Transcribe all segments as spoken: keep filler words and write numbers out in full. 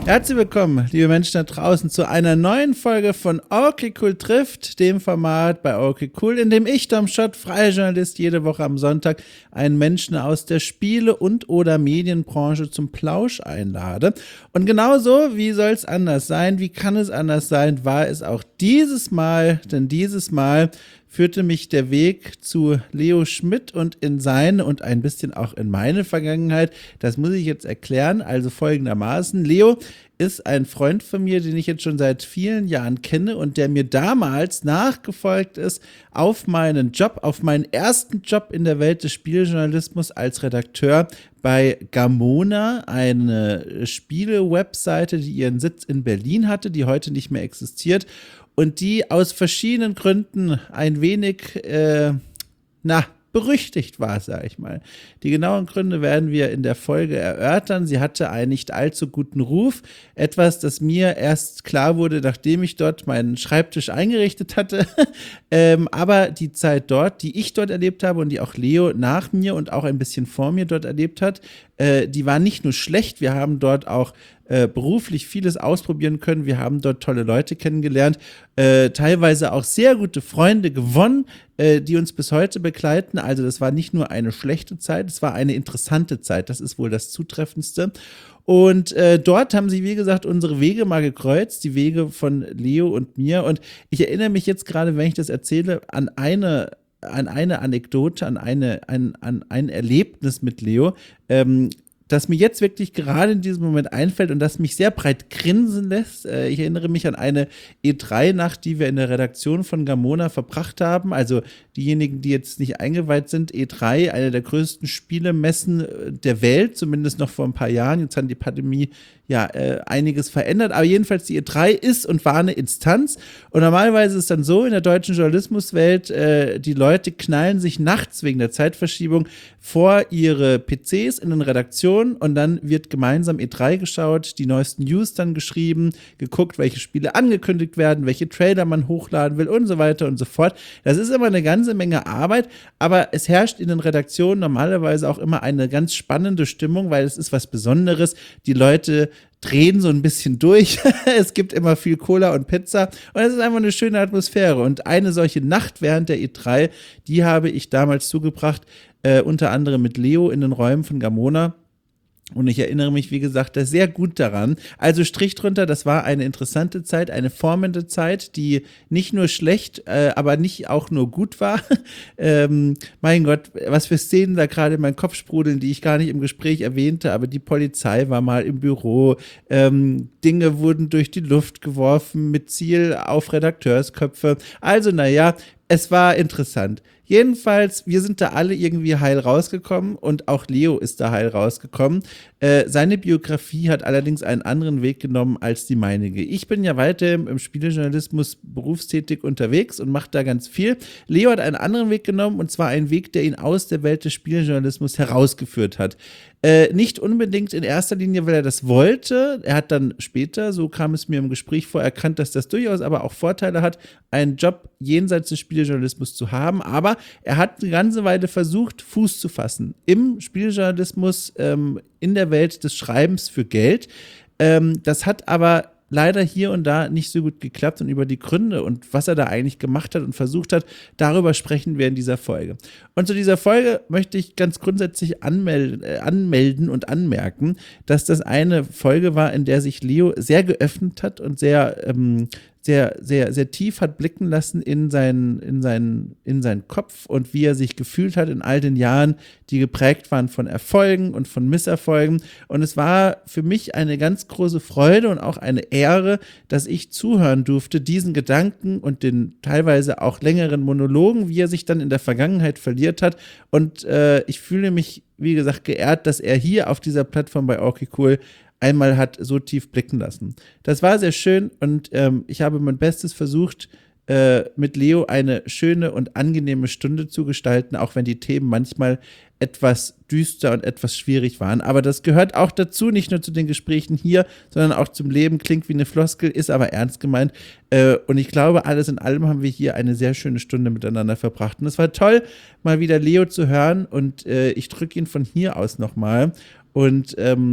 Herzlich willkommen, liebe Menschen da draußen, zu einer neuen Folge von Okay Cool trifft, dem Format bei Okay Cool, in dem ich, Dom Schott, freier Journalist, jede Woche am Sonntag einen Menschen aus der Spiele- und oder Medienbranche zum Plausch einlade. Und genauso, wie soll es anders sein, wie kann es anders sein, war es auch dieses Mal, denn dieses Mal führte mich der Weg zu Leo Schmidt und in seine und ein bisschen auch in meine Vergangenheit. Das muss ich jetzt erklären, also folgendermaßen. Leo ist ein Freund von mir, den ich jetzt schon seit vielen Jahren kenne und der mir damals nachgefolgt ist auf meinen Job, auf meinen ersten Job in der Welt des Spielejournalismus als Redakteur bei Gamona, eine Spiele-Webseite, die ihren Sitz in Berlin hatte, die heute nicht mehr existiert und die aus verschiedenen Gründen ein wenig, äh, na, berüchtigt war, sage ich mal. Die genauen Gründe werden wir in der Folge erörtern. Sie hatte einen nicht allzu guten Ruf. Etwas, das mir erst klar wurde, nachdem ich dort meinen Schreibtisch eingerichtet hatte. ähm, aber die Zeit dort, die ich dort erlebt habe und die auch Leo nach mir und auch ein bisschen vor mir dort erlebt hat, äh, die war nicht nur schlecht. Wir haben dort auch äh, beruflich vieles ausprobieren können. Wir haben dort tolle Leute kennengelernt, äh, teilweise auch sehr gute Freunde gewonnen, äh, die uns bis heute begleiten. Also das war nicht nur eine schlechte Zeit, es war eine interessante Zeit. Das ist wohl das Zutreffendste. Und äh, dort haben sie, wie gesagt, unsere Wege mal gekreuzt, die Wege von Leo und mir. Und ich erinnere mich jetzt gerade, wenn ich das erzähle, an eine an eine Anekdote, an, eine, an, an ein Erlebnis mit Leo, ähm, das mir jetzt wirklich gerade in diesem Moment einfällt und das mich sehr breit grinsen lässt. Ich erinnere mich an eine E drei Nacht, die wir in der Redaktion von Gamona verbracht haben. Also diejenigen, die jetzt nicht eingeweiht sind, E drei, eine der größten Spielemessen der Welt, zumindest noch vor ein paar Jahren. Jetzt hat die Pandemie ja äh, einiges verändert, aber jedenfalls die E drei ist und war eine Instanz. Und normalerweise ist es dann so in der deutschen Journalismuswelt, äh, die Leute knallen sich nachts wegen der Zeitverschiebung vor ihre P Cs in den Redaktionen und dann wird gemeinsam E drei geschaut, die neuesten News dann geschrieben, geguckt, welche Spiele angekündigt werden, welche Trailer man hochladen will und so weiter und so fort. Das ist immer eine ganze Menge Arbeit, aber es herrscht in den Redaktionen normalerweise auch immer eine ganz spannende Stimmung, weil es ist was Besonderes. Die Leute drehen so ein bisschen durch. Es gibt immer viel Cola und Pizza und es ist einfach eine schöne Atmosphäre. Und eine solche Nacht während der E drei, die habe ich damals zugebracht, äh, unter anderem mit Leo in den Räumen von Gamona. Und ich erinnere mich, wie gesagt, da sehr gut daran. Also Strich drunter, das war eine interessante Zeit, eine formende Zeit, die nicht nur schlecht, äh, aber nicht auch nur gut war. ähm, mein Gott, was für Szenen da gerade in meinen Kopf sprudeln, die ich gar nicht im Gespräch erwähnte, aber die Polizei war mal im Büro, ähm, Dinge wurden durch die Luft geworfen mit Ziel auf Redakteursköpfe. Also naja, es war interessant. Jedenfalls, wir sind da alle irgendwie heil rausgekommen und auch Leo ist da heil rausgekommen. Äh, seine Biografie hat allerdings einen anderen Weg genommen als die meinige. Ich bin ja weiterhin im Spielejournalismus berufstätig unterwegs und mache da ganz viel. Leo hat einen anderen Weg genommen und zwar einen Weg, der ihn aus der Welt des Spielejournalismus herausgeführt hat. Äh, nicht unbedingt in erster Linie, weil er das wollte. Er hat dann später, so kam es mir im Gespräch vor, erkannt, dass das durchaus aber auch Vorteile hat, einen Job jenseits des Spielejournalismus zu haben. Aber er hat eine ganze Weile versucht, Fuß zu fassen im Spielejournalismus, ähm, in der Welt des Schreibens für Geld. Ähm, das hat aber leider hier und da nicht so gut geklappt und über die Gründe und was er da eigentlich gemacht hat und versucht hat, darüber sprechen wir in dieser Folge. Und zu dieser Folge möchte ich ganz grundsätzlich anmelden, äh, anmelden und anmerken, dass das eine Folge war, in der sich Leo sehr geöffnet hat und sehr, ähm, sehr, sehr, sehr tief hat blicken lassen in seinen, in seinen, in seinen Kopf und wie er sich gefühlt hat in all den Jahren, die geprägt waren von Erfolgen und von Misserfolgen. Und es war für mich eine ganz große Freude und auch eine Ehre, dass ich zuhören durfte, diesen Gedanken und den teilweise auch längeren Monologen, wie er sich dann in der Vergangenheit verliert hat. Und äh, ich fühle mich, wie gesagt, geehrt, dass er hier auf dieser Plattform bei Okay Cool einmal hat so tief blicken lassen. Das war sehr schön und ähm, ich habe mein Bestes versucht, äh, mit Leo eine schöne und angenehme Stunde zu gestalten, auch wenn die Themen manchmal etwas düster und etwas schwierig waren. Aber das gehört auch dazu, nicht nur zu den Gesprächen hier, sondern auch zum Leben. Klingt wie eine Floskel, ist aber ernst gemeint. Äh, und ich glaube, alles in allem haben wir hier eine sehr schöne Stunde miteinander verbracht. Und es war toll, mal wieder Leo zu hören. Und äh, ich drücke ihn von hier aus nochmal. Und ähm,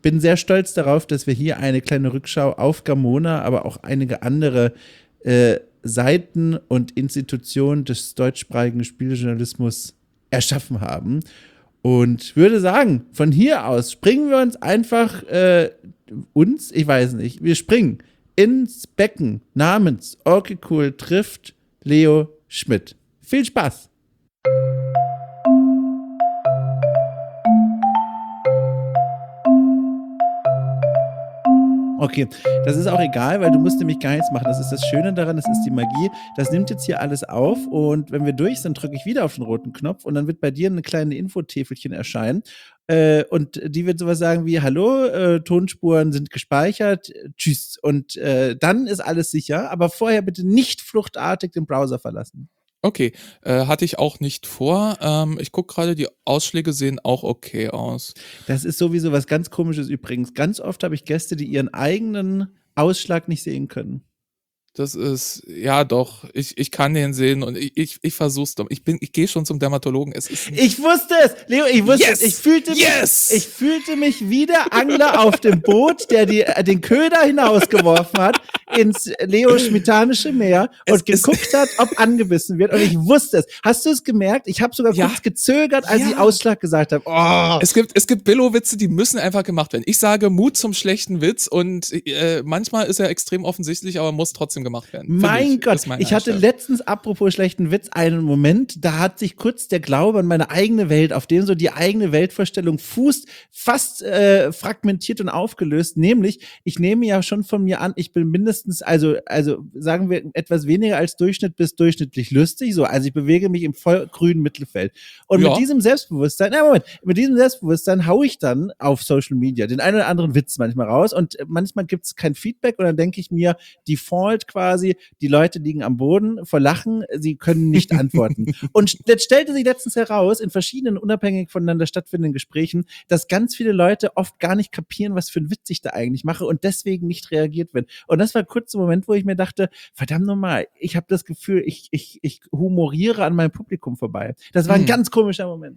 bin sehr stolz darauf, dass wir hier eine kleine Rückschau auf Gamona, aber auch einige andere äh, Seiten und Institutionen des deutschsprachigen Spielejournalismus erschaffen haben. Und würde sagen, von hier aus springen wir uns einfach äh, uns, ich weiß nicht, wir springen ins Becken namens Okay Cool trifft Leo Schmidt. Viel Spaß! Okay, das ist auch egal, weil du musst nämlich gar nichts machen. Das ist das Schöne daran, das ist die Magie. Das nimmt jetzt hier alles auf und wenn wir durch sind, drücke ich wieder auf den roten Knopf und dann wird bei dir eine kleine Infotäfelchen erscheinen. Äh, und die wird sowas sagen wie, hallo, äh, Tonspuren sind gespeichert, äh, tschüss. Und äh, dann ist alles sicher, aber vorher bitte nicht fluchtartig den Browser verlassen. Okay, äh, hatte ich auch nicht vor. Ähm, ich gucke gerade, die Ausschläge sehen auch okay aus. Das ist sowieso was ganz Komisches übrigens. Ganz oft habe ich Gäste, die ihren eigenen Ausschlag nicht sehen können. Das ist, ja doch, ich, ich kann den sehen und ich, ich, ich versuch's doch. Ich bin, ich gehe schon zum Dermatologen. Es ist ich wusste es, Leo, ich wusste yes! es. Ich fühlte, yes! mich, ich fühlte mich wie der Angler auf dem Boot, der die, den Köder hinausgeworfen hat ins Leo-Schmidtanische Meer und es, geguckt es, hat, ob angebissen wird. Und ich wusste es. Hast du es gemerkt? Ich habe sogar ja. kurz gezögert, als ja. ich Ausschlag gesagt habe. Oh. Es gibt, es gibt Billo-Witze, die müssen einfach gemacht werden. Ich sage Mut zum schlechten Witz und äh, manchmal ist er extrem offensichtlich, aber muss trotzdem gemacht werden. Mein ich, Gott, ich hatte letztens, apropos schlechten Witz, einen Moment, da hat sich kurz der Glaube an meine eigene Welt, auf dem so die eigene Weltvorstellung fußt, fast äh, fragmentiert und aufgelöst. Nämlich, ich nehme ja schon von mir an, ich bin mindestens, also, also sagen wir etwas weniger als Durchschnitt bis durchschnittlich lustig. So, also ich bewege mich im vollgrünen Mittelfeld. Und ja. mit diesem Selbstbewusstsein, na Moment, mit diesem Selbstbewusstsein haue ich dann auf Social Media den einen oder anderen Witz manchmal raus und manchmal gibt es kein Feedback und dann denke ich mir, Default quasi, die Leute liegen am Boden vor Lachen, sie können nicht antworten. Und jetzt stellte sich letztens heraus, in verschiedenen unabhängig voneinander stattfindenden Gesprächen, dass ganz viele Leute oft gar nicht kapieren, was für einen Witz ich da eigentlich mache und deswegen nicht reagiert wird. Und das war kurz ein Moment, wo ich mir dachte, verdammt nochmal, ich habe das Gefühl, ich, ich, ich humoriere an meinem Publikum vorbei. Das war ein hm. ganz komischer Moment.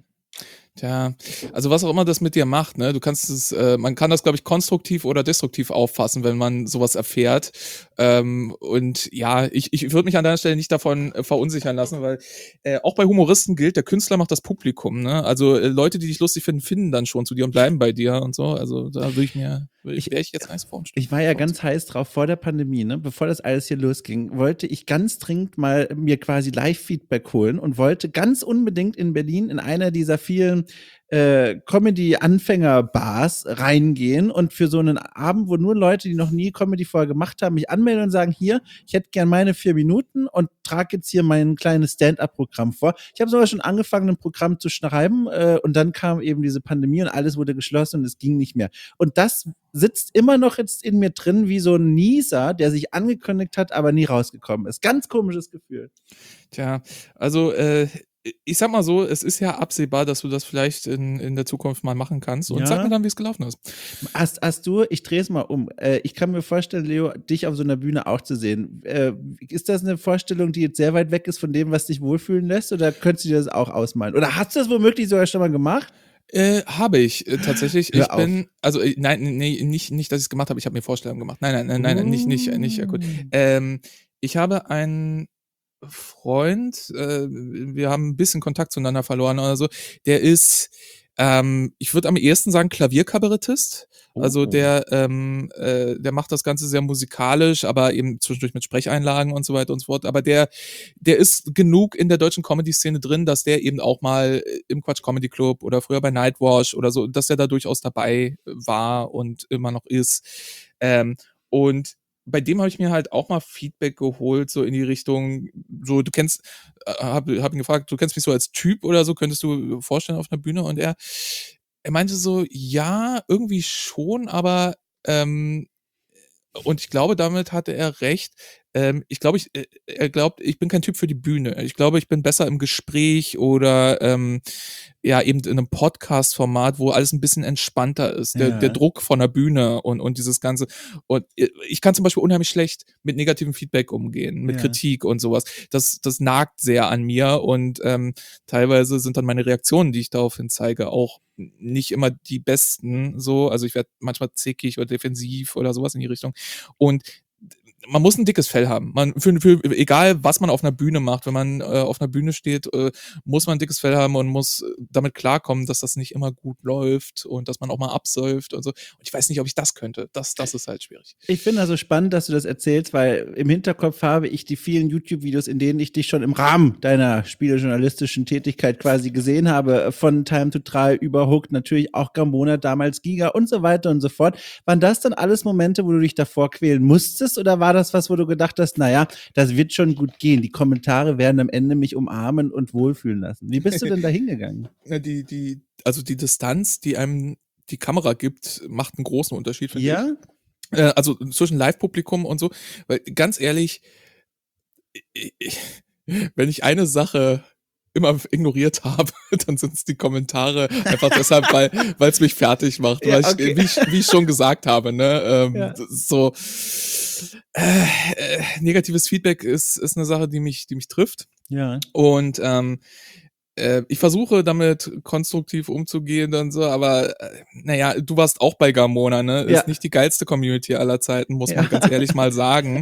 Tja, also was auch immer das mit dir macht, ne? Du kannst es, äh, man kann das, glaube ich, konstruktiv oder destruktiv auffassen, wenn man sowas erfährt. Ähm, und ja, ich, ich würde mich an deiner Stelle nicht davon äh, verunsichern lassen, weil äh, auch bei Humoristen gilt, der Künstler macht das Publikum, ne? Also äh, Leute, die dich lustig finden, finden dann schon zu dir und bleiben bei dir und so. Also da würde ich mir, würd ich, wäre ich jetzt eins vorstellen. Ich war ja ganz heiß drauf vor der Pandemie, ne? Bevor das alles hier losging, wollte ich ganz dringend mal mir quasi Live-Feedback holen und wollte ganz unbedingt in Berlin in einer dieser vielen äh, Comedy-Anfänger-Bars reingehen und für so einen Abend, wo nur Leute, die noch nie Comedy vorher gemacht haben, mich anmelden und sagen, hier, ich hätte gern meine vier Minuten und trage jetzt hier mein kleines Stand-up-Programm vor. Ich habe sogar schon angefangen, ein Programm zu schreiben äh, und dann kam eben diese Pandemie und alles wurde geschlossen und es ging nicht mehr. Und das sitzt immer noch jetzt in mir drin wie so ein Nieser, der sich angekündigt hat, aber nie rausgekommen ist. Ganz komisches Gefühl. Tja, also äh, ich sag mal so, es ist ja absehbar, dass du das vielleicht in, in der Zukunft mal machen kannst. Und ja. Sag mir dann, wie es gelaufen ist. Hast, hast du, ich drehe es mal um, äh, ich kann mir vorstellen, Leo, dich auf so einer Bühne auch zu sehen. Äh, ist das eine Vorstellung, die jetzt sehr weit weg ist von dem, was dich wohlfühlen lässt? Oder könntest du dir das auch ausmalen? Oder hast du das womöglich sogar schon mal gemacht? Äh, habe ich äh, tatsächlich. Hör ich auf. bin, also äh, nein, nee, nicht, nicht, dass ich es gemacht habe. Ich habe mir Vorstellungen gemacht. Nein, nein, nein, nein, nein nicht, nicht, nicht. Äh, gut. Ähm, ich habe einen Freund, äh, wir haben ein bisschen Kontakt zueinander verloren oder so. Der ist, ähm, ich würde am ehesten sagen, Klavierkabarettist. Oh. Also der, ähm, äh, der macht das Ganze sehr musikalisch, aber eben zwischendurch mit Sprecheinlagen und so weiter und so fort. Aber der, der ist genug in der deutschen Comedy-Szene drin, dass der eben auch mal im Quatsch Comedy Club oder früher bei Nightwash oder so, dass der da durchaus dabei war und immer noch ist. Ähm, und bei dem habe ich mir halt auch mal Feedback geholt, so in die Richtung, so, du kennst, äh, hab, hab ihn gefragt, du kennst mich so als Typ oder so, könntest du vorstellen auf einer Bühne? Und er, er meinte so, ja, irgendwie schon, aber, ähm, und ich glaube, damit hatte er recht, ähm, ich glaube, ich, äh, er glaubt, ich bin kein Typ für die Bühne. Ich glaube, ich bin besser im Gespräch oder ähm, ja, eben in einem Podcast-Format, wo alles ein bisschen entspannter ist. Der, der Ja. Druck von der Bühne und, und dieses Ganze. Und äh, ich kann zum Beispiel unheimlich schlecht mit negativem Feedback umgehen, mit Ja. Kritik und sowas. Das, das nagt sehr an mir und ähm, teilweise sind dann meine Reaktionen, die ich daraufhin zeige, auch nicht immer die besten. So, also ich werde manchmal zickig oder defensiv oder sowas in die Richtung. Und man muss ein dickes Fell haben. Man, für, für, egal, was man auf einer Bühne macht, wenn man äh, auf einer Bühne steht, äh, muss man ein dickes Fell haben und muss damit klarkommen, dass das nicht immer gut läuft und dass man auch mal absäuft und so. Und ich weiß nicht, ob ich das könnte. Das, das ist halt schwierig. Ich finde also spannend, dass du das erzählst, weil im Hinterkopf habe ich die vielen YouTube-Videos, in denen ich dich schon im Rahmen deiner spielejournalistischen Tätigkeit quasi gesehen habe, von Time to Try über Hooked, natürlich auch Gamona, damals Giga und so weiter und so fort. Waren das dann alles Momente, wo du dich davor quälen musstest, oder war das was, wo du gedacht hast, naja, das wird schon gut gehen, die Kommentare werden am Ende mich umarmen und wohlfühlen lassen? Wie bist du denn da hingegangen? Die, die, also die Distanz, die einem die Kamera gibt, macht einen großen Unterschied, finde Ja? ich. Äh, also zwischen Live-Publikum und so, weil ganz ehrlich, ich, ich, wenn ich eine Sache immer ignoriert habe, dann sind es die Kommentare, einfach deshalb, weil weil es mich fertig macht, Ja, weil okay. ich, wie, ich, wie ich schon gesagt habe, ne, ähm, Ja. so äh, äh, negatives Feedback ist ist eine Sache, die mich die mich trifft. Ja. Und ähm, äh, ich versuche damit konstruktiv umzugehen und so, aber äh, naja, du warst auch bei Gamona, ne? Ist Ja. nicht die geilste Community aller Zeiten, muss Ja. man ganz ehrlich mal sagen.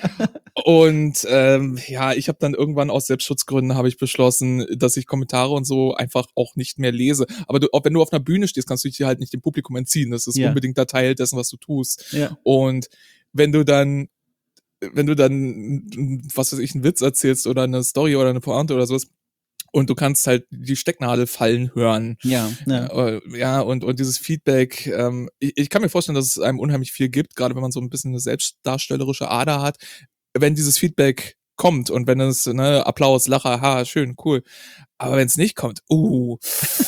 Und ähm, ja, ich habe dann irgendwann aus Selbstschutzgründen habe ich beschlossen, dass ich Kommentare und so einfach auch nicht mehr lese. Aber du, auch wenn du auf einer Bühne stehst, kannst du dich halt nicht dem Publikum entziehen. Das ist Ja. unbedingter Teil dessen, was du tust. Ja. Und wenn du dann wenn du dann, was weiß ich, einen Witz erzählst oder eine Story oder eine Pointe oder sowas, und du kannst halt die Stecknadel fallen hören. Ja, ja. Äh, ja, und, und dieses Feedback, ähm, ich, ich kann mir vorstellen, dass es einem unheimlich viel gibt, gerade wenn man so ein bisschen eine selbstdarstellerische Ader hat. Wenn dieses Feedback kommt und wenn es, ne, Applaus, Lacher, ha, schön, cool. Aber wenn es nicht kommt, uh,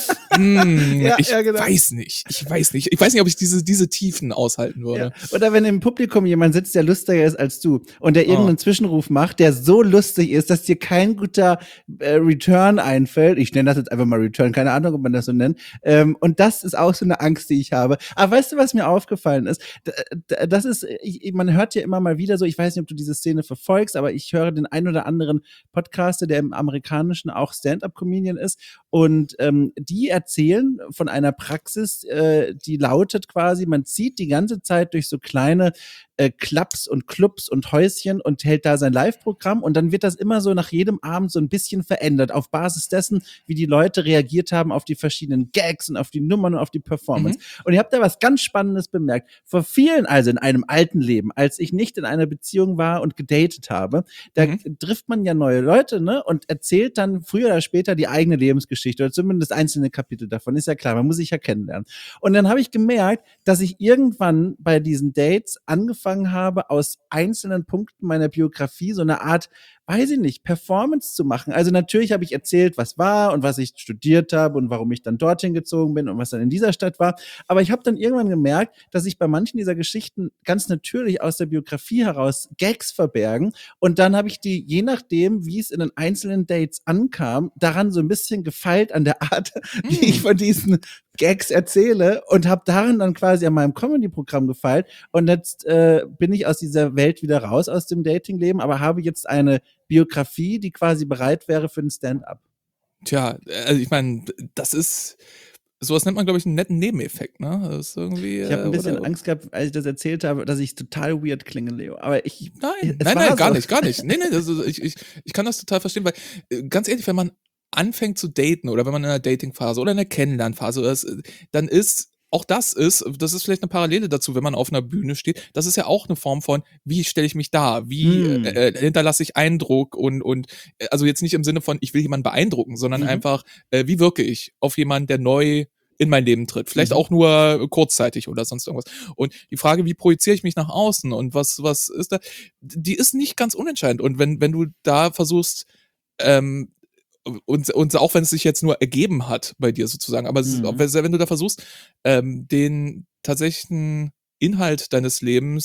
mm, Ja, ich ja, genau. weiß nicht, ich weiß nicht. Ich weiß nicht, ob ich diese, diese Tiefen aushalten würde. Ja. Oder wenn im Publikum jemand sitzt, der lustiger ist als du und der irgendeinen Oh. Zwischenruf macht, der so lustig ist, dass dir kein guter äh, Return einfällt. Ich nenne das jetzt einfach mal Return, keine Ahnung, ob man das so nennt. Ähm, und das ist auch so eine Angst, die ich habe. Aber weißt du, was mir aufgefallen ist? D- d- Das ist, ich, man hört ja immer mal wieder so, ich weiß nicht, ob du diese Szene verfolgst, aber ich höre den ein oder anderen Podcaster, der im Amerikanischen auch Stand-up-Comedian ist, und ähm, die erzählen von einer Praxis, äh, die lautet quasi, man zieht die ganze Zeit durch so kleine äh, Clubs und Clubs und Häuschen und hält da sein Live-Programm, und dann wird das immer so nach jedem Abend so ein bisschen verändert, auf Basis dessen, wie die Leute reagiert haben auf die verschiedenen Gags und auf die Nummern und auf die Performance. Mhm. Und ich habe da was ganz Spannendes bemerkt. Vor vielen, also in einem alten Leben, als ich nicht in einer Beziehung war und gedatet habe, da Mhm. trifft man ja neue Leute, ne, und erzählt dann früher oder später die eigene Lebensgeschichte oder zumindest einzelne Kapitel davon. Ist ja klar, man muss sich ja kennenlernen. Und dann habe ich gemerkt, dass ich irgendwann bei diesen Dates angefangen habe, aus einzelnen Punkten meiner Biografie so eine Art, weiß ich nicht, Performance zu machen. Also natürlich habe ich erzählt, was war und was ich studiert habe und warum ich dann dorthin gezogen bin und was dann in dieser Stadt war. Aber ich habe dann irgendwann gemerkt, dass ich bei manchen dieser Geschichten ganz natürlich aus der Biografie heraus Gags verbergen. Und dann habe ich die, je nachdem, wie es in den einzelnen Dates ankam, daran so ein bisschen gefeilt an der Art, wie Mm. ich von diesen Gags erzähle, und habe daran dann quasi an meinem Comedy-Programm gefeilt. Und jetzt äh, bin ich aus dieser Welt wieder raus, aus dem Datingleben, aber habe jetzt eine Biografie, die quasi bereit wäre für ein Stand-up. Tja, also ich meine, das ist, sowas nennt man, glaube ich, einen netten Nebeneffekt, ne? Das ist irgendwie. Ich habe ein äh, bisschen oder- Angst gehabt, als ich das erzählt habe, dass ich total weird klinge, Leo. Aber ich, Nein, es nein, war nein, gar so. nicht, gar nicht. Nee, nee, also ich, ich, ich kann das total verstehen, weil äh, ganz ehrlich, wenn man anfängt zu daten oder wenn man in einer Datingphase oder in einer Kennenlernphase ist, äh, dann ist auch das ist, das ist vielleicht eine Parallele dazu, wenn man auf einer Bühne steht. Das ist ja auch eine Form von, wie stelle ich mich dar, wie Hm. äh, äh, hinterlasse ich Eindruck und und äh, also jetzt nicht im Sinne von, ich will jemanden beeindrucken, sondern Mhm. einfach, äh, wie wirke ich auf jemanden, der neu in mein Leben tritt. Vielleicht Mhm. auch nur kurzzeitig oder sonst irgendwas. Und die Frage, wie projiziere ich mich nach außen und was, was ist da, die ist nicht ganz unentscheidend. Und wenn, wenn du da versuchst, ähm, und, und auch wenn es sich jetzt nur ergeben hat bei dir sozusagen, aber es ist, Mhm. wenn wenn du da versuchst, ähm, den tatsächlichen Inhalt deines Lebens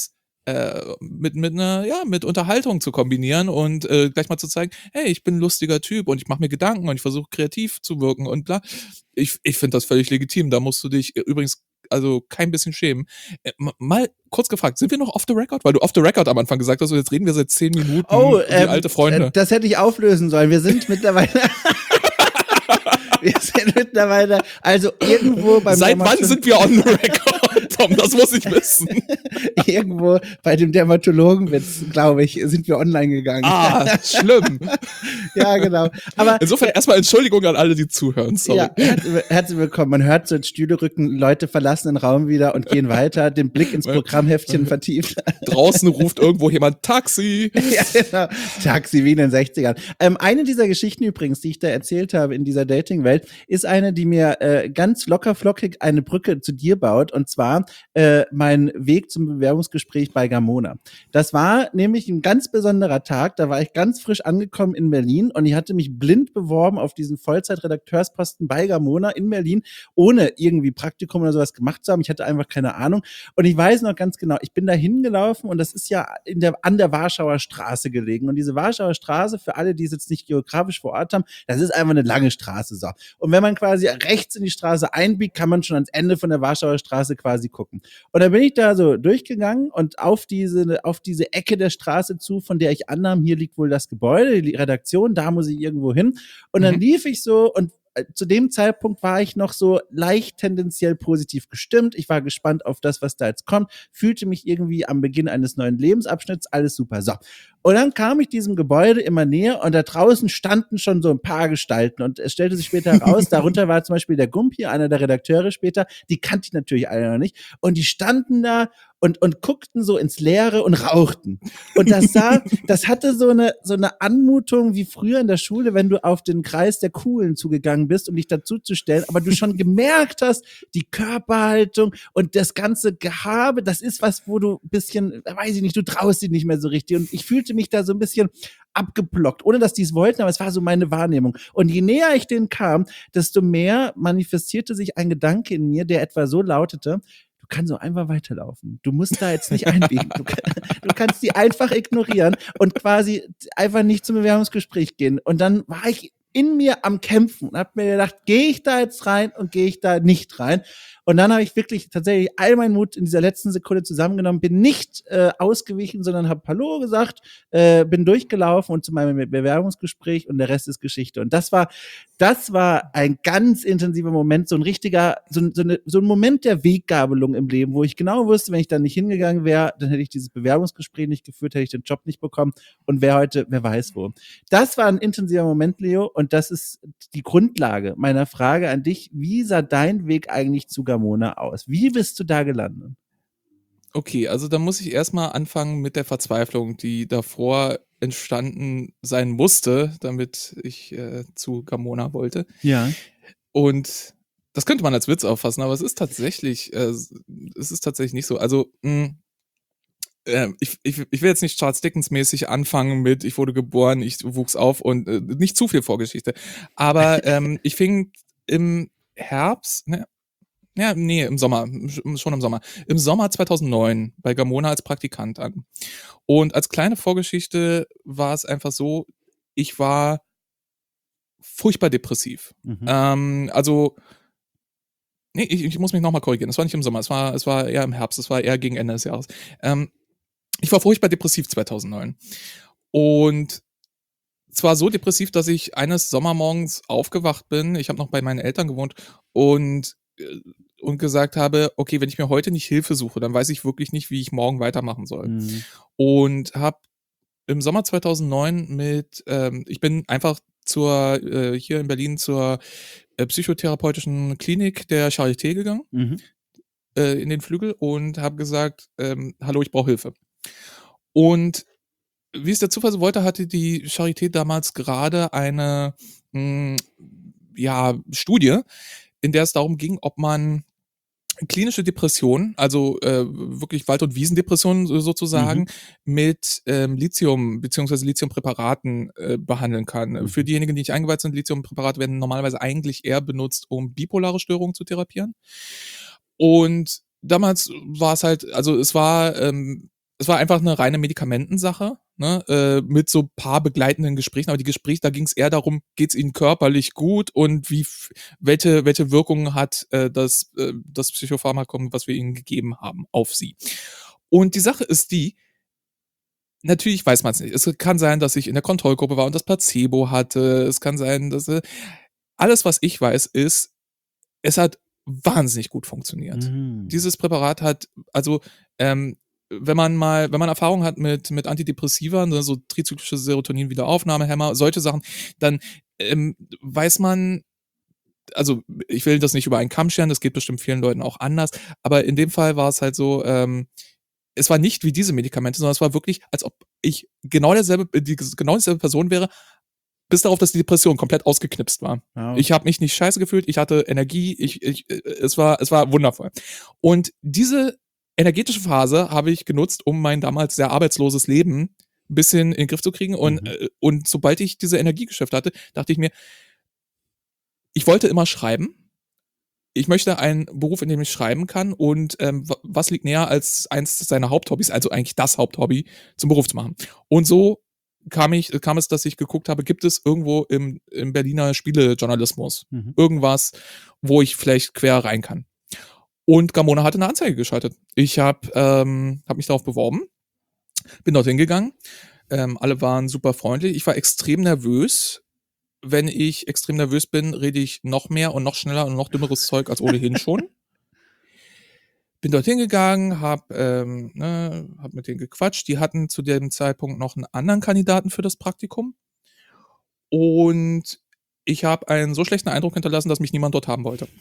äh, mit mit einer ja mit Unterhaltung zu kombinieren und äh, gleich mal zu zeigen, hey, ich bin ein lustiger Typ und ich mache mir Gedanken und ich versuche kreativ zu wirken und bla. Ich ich finde das völlig legitim. Da musst du dich übrigens also kein bisschen schämen. Äh, mal kurz gefragt, sind wir noch off the record? Weil du off the record am Anfang gesagt hast, und jetzt reden wir seit zehn Minuten oh, wie ähm, alte Freunde. Das hätte ich auflösen sollen. Wir sind mittlerweile Wir sind mittlerweile, also irgendwo beim Seit wann sind wir on the record, Tom? Das muss ich wissen. Irgendwo bei dem Dermatologenwitz, glaube ich, sind wir online gegangen. Ah, schlimm. Ja, genau. Aber insofern äh, erstmal Entschuldigung an alle, die zuhören. Sorry. Ja, her- herzlich willkommen. Man hört so Stühle rücken, Leute verlassen den Raum wieder und gehen weiter, den Blick ins Programmheftchen vertieft. Draußen ruft irgendwo jemand Taxi. Ja, genau. Taxi wie in den sechzigern. Ähm, eine dieser Geschichten übrigens, die ich da erzählt habe in dieser Dating-Welt, ist eine, die mir äh, ganz locker flockig eine Brücke zu dir baut, und zwar äh, mein Weg zum Bewerbungsgespräch bei Gamona. Das war nämlich ein ganz besonderer Tag, da war ich ganz frisch angekommen in Berlin und ich hatte mich blind beworben auf diesen Vollzeit-Redakteursposten bei Gamona in Berlin, ohne irgendwie Praktikum oder sowas gemacht zu haben. Ich hatte einfach keine Ahnung und ich weiß noch ganz genau, ich bin da hingelaufen und das ist ja in der, an der Warschauer Straße gelegen, und diese Warschauer Straße, für alle, die es jetzt nicht geografisch vor Ort haben, das ist einfach eine lange Straße, so. Und wenn man quasi rechts in die Straße einbiegt, kann man schon ans Ende von der Warschauer Straße quasi gucken. Und dann bin ich da so durchgegangen und auf diese, auf diese Ecke der Straße zu, von der ich annahm, hier liegt wohl das Gebäude, die Redaktion, da muss ich irgendwo hin. Und dann mhm. lief ich so und zu dem Zeitpunkt war ich noch so leicht tendenziell positiv gestimmt. Ich war gespannt auf das, was da jetzt kommt, fühlte mich irgendwie am Beginn eines neuen Lebensabschnitts, alles super. So. Und dann kam ich diesem Gebäude immer näher und da draußen standen schon so ein paar Gestalten und es stellte sich später heraus, darunter war zum Beispiel der Gumpi, einer der Redakteure später, die kannte ich natürlich alle noch nicht, und die standen da und, und guckten so ins Leere und rauchten. Und das sah, das hatte so eine, so eine Anmutung wie früher in der Schule, wenn du auf den Kreis der Coolen zugegangen bist, um dich dazu zu stellen, aber du schon gemerkt hast, die Körperhaltung und das ganze Gehabe, das ist was, wo du ein bisschen, weiß ich nicht, du traust dich nicht mehr so richtig. Und ich fühlte mich da so ein bisschen abgeblockt, ohne dass die es wollten, aber es war so meine Wahrnehmung. Und je näher ich denen kam, desto mehr manifestierte sich ein Gedanke in mir, der etwa so lautete: Du kannst so einfach weiterlaufen. Du musst da jetzt nicht einbiegen. Du, du kannst die einfach ignorieren und quasi einfach nicht zum Bewerbungsgespräch gehen. Und dann war ich in mir am Kämpfen und habe mir gedacht, gehe ich da jetzt rein und gehe ich da nicht rein? Und dann habe ich wirklich tatsächlich all meinen Mut in dieser letzten Sekunde zusammengenommen, bin nicht äh, ausgewichen, sondern habe Hallo gesagt, äh, bin durchgelaufen und zu meinem Bewerbungsgespräch, und der Rest ist Geschichte. Und das war, das war ein ganz intensiver Moment, so ein richtiger, so, so, eine, so ein Moment der Weggabelung im Leben, wo ich genau wusste, wenn ich da nicht hingegangen wäre, dann hätte ich dieses Bewerbungsgespräch nicht geführt, hätte ich den Job nicht bekommen und wäre heute, wer weiß wo. Das war ein intensiver Moment, Leo, und das ist die Grundlage meiner Frage an dich. Wie sah dein Weg eigentlich zu Gamona aus? Wie bist du da gelandet? Okay, also da muss ich erstmal anfangen mit der Verzweiflung, die davor entstanden sein musste, damit ich äh, zu Gamona wollte. Ja. Und das könnte man als Witz auffassen, aber es ist tatsächlich, äh, es ist tatsächlich nicht so. Also, mh, äh, ich, ich, ich will jetzt nicht Charles Dickens mäßig anfangen mit, ich wurde geboren, ich wuchs auf und äh, nicht zu viel Vorgeschichte. Aber ähm, ich fing im Herbst, ne, ja, nee, im Sommer, schon im Sommer. Im Sommer zweitausendneun bei Gamona als Praktikant an. Und als kleine Vorgeschichte war es einfach so, ich war furchtbar depressiv. Mhm. Ähm, also, nee, ich, ich muss mich nochmal korrigieren. Es war nicht im Sommer, es war, es war eher im Herbst, es war eher gegen Ende des Jahres. Ähm, ich war furchtbar depressiv zweitausendneun. Und zwar so depressiv, dass ich eines Sommermorgens aufgewacht bin, ich habe noch bei meinen Eltern gewohnt, und und gesagt habe, okay, wenn ich mir heute nicht Hilfe suche, dann weiß ich wirklich nicht, wie ich morgen weitermachen soll. Mhm. Und habe im Sommer zweitausendneun mit, ähm, ich bin einfach zur, äh, hier in Berlin zur äh, psychotherapeutischen Klinik der Charité gegangen, mhm. äh, in den Flügel, und habe gesagt, ähm, hallo, ich brauche Hilfe. Und wie es der Zufall so wollte, hatte die Charité damals gerade eine mh, ja, Studie, in der es darum ging, ob man klinische Depression, also äh, wirklich Wald- und Wiesendepressionen sozusagen, mhm. mit ähm, Lithium bzw. Lithiumpräparaten äh, behandeln kann. Mhm. Für diejenigen, die nicht eingeweiht sind, Lithiumpräparate werden normalerweise eigentlich eher benutzt, um bipolare Störungen zu therapieren. Und damals war es halt, also es war ähm, es war einfach eine reine Medikamentensache, ne, äh, mit so paar begleitenden Gesprächen. Aber die Gespräche, da ging es eher darum, geht's ihnen körperlich gut und wie f welche welche Wirkungen hat, äh, das äh, das Psychopharmakum, was wir ihnen gegeben haben, auf sie. Und die Sache ist die, natürlich weiß man es nicht. Es kann sein, dass ich in der Kontrollgruppe war und das Placebo hatte. Es kann sein, dass äh, alles, was ich weiß, ist, es hat wahnsinnig gut funktioniert. Mhm. Dieses Präparat hat also, ähm, wenn man mal wenn man Erfahrung hat mit mit Antidepressiva, ne, so trizyklische Serotonin-Wiederaufnahmehemmer, solche Sachen, dann, ähm, weiß man, also, ich will das nicht über einen Kamm scheren, das geht bestimmt vielen Leuten auch anders, aber in dem Fall war es halt so, ähm, es war nicht wie diese Medikamente, sondern es war wirklich, als ob ich genau derselbe äh, die genau dieselbe Person wäre, bis darauf, dass die Depression komplett ausgeknipst war. Wow. Ich habe mich nicht scheiße gefühlt, ich hatte Energie, ich ich äh, es war es war wundervoll. Und diese energetische Phase habe ich genutzt, um mein damals sehr arbeitsloses Leben 'n bisschen in den Griff zu kriegen und Mhm. äh, und sobald ich diese Energiegeschäfte hatte, dachte ich mir, ich wollte immer schreiben. Ich möchte einen Beruf, in dem ich schreiben kann und, ähm, wa was liegt näher als eins seiner Haupthobbys, also eigentlich das Haupthobby, zum Beruf zu machen. Und so kam ich kam es, dass ich geguckt habe, gibt es irgendwo im im Berliner Spielejournalismus Mhm. irgendwas, wo ich vielleicht quer rein kann. Und Gamona hatte 'ne Anzeige geschaltet. Ich habe ähm, habe mich darauf beworben, bin dorthin gegangen. Ähm, alle waren super freundlich. Ich war extrem nervös. Wenn ich extrem nervös bin, rede ich noch mehr und noch schneller und noch dümmeres Zeug als ohnehin schon. Bin dorthin gegangen, habe ähm, ne, habe mit denen gequatscht. Die hatten zu dem Zeitpunkt noch 'n anderen Kandidaten für das Praktikum. Und ich habe einen so schlechten Eindruck hinterlassen, dass mich niemand dort haben wollte.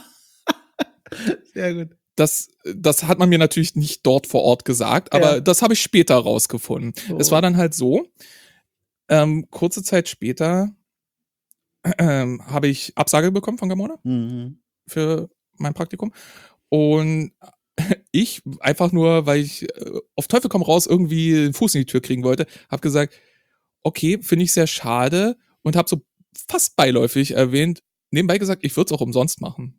Sehr gut. Das das hat man mir natürlich nicht dort vor Ort gesagt, aber Ja. das habe ich später rausgefunden. Es war Oh. dann halt so, ähm, kurze Zeit später, ähm, habe ich Absage bekommen von Gamona Mhm. für mein Praktikum. Und ich einfach nur, weil ich äh, auf Teufel komm raus irgendwie 'n Fuß in die Tür kriegen wollte, habe gesagt: „Okay, finde ich sehr schade“, und habe so fast beiläufig erwähnt nebenbei gesagt, ich würde es auch umsonst machen.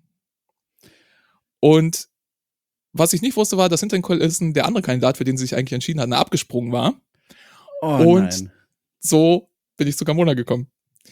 Und was ich nicht wusste, war, dass hinter den Kulissen der andere Kandidat, für den sie sich eigentlich entschieden hatten, abgesprungen war. Oh Und nein. so bin ich zu Gamona gekommen.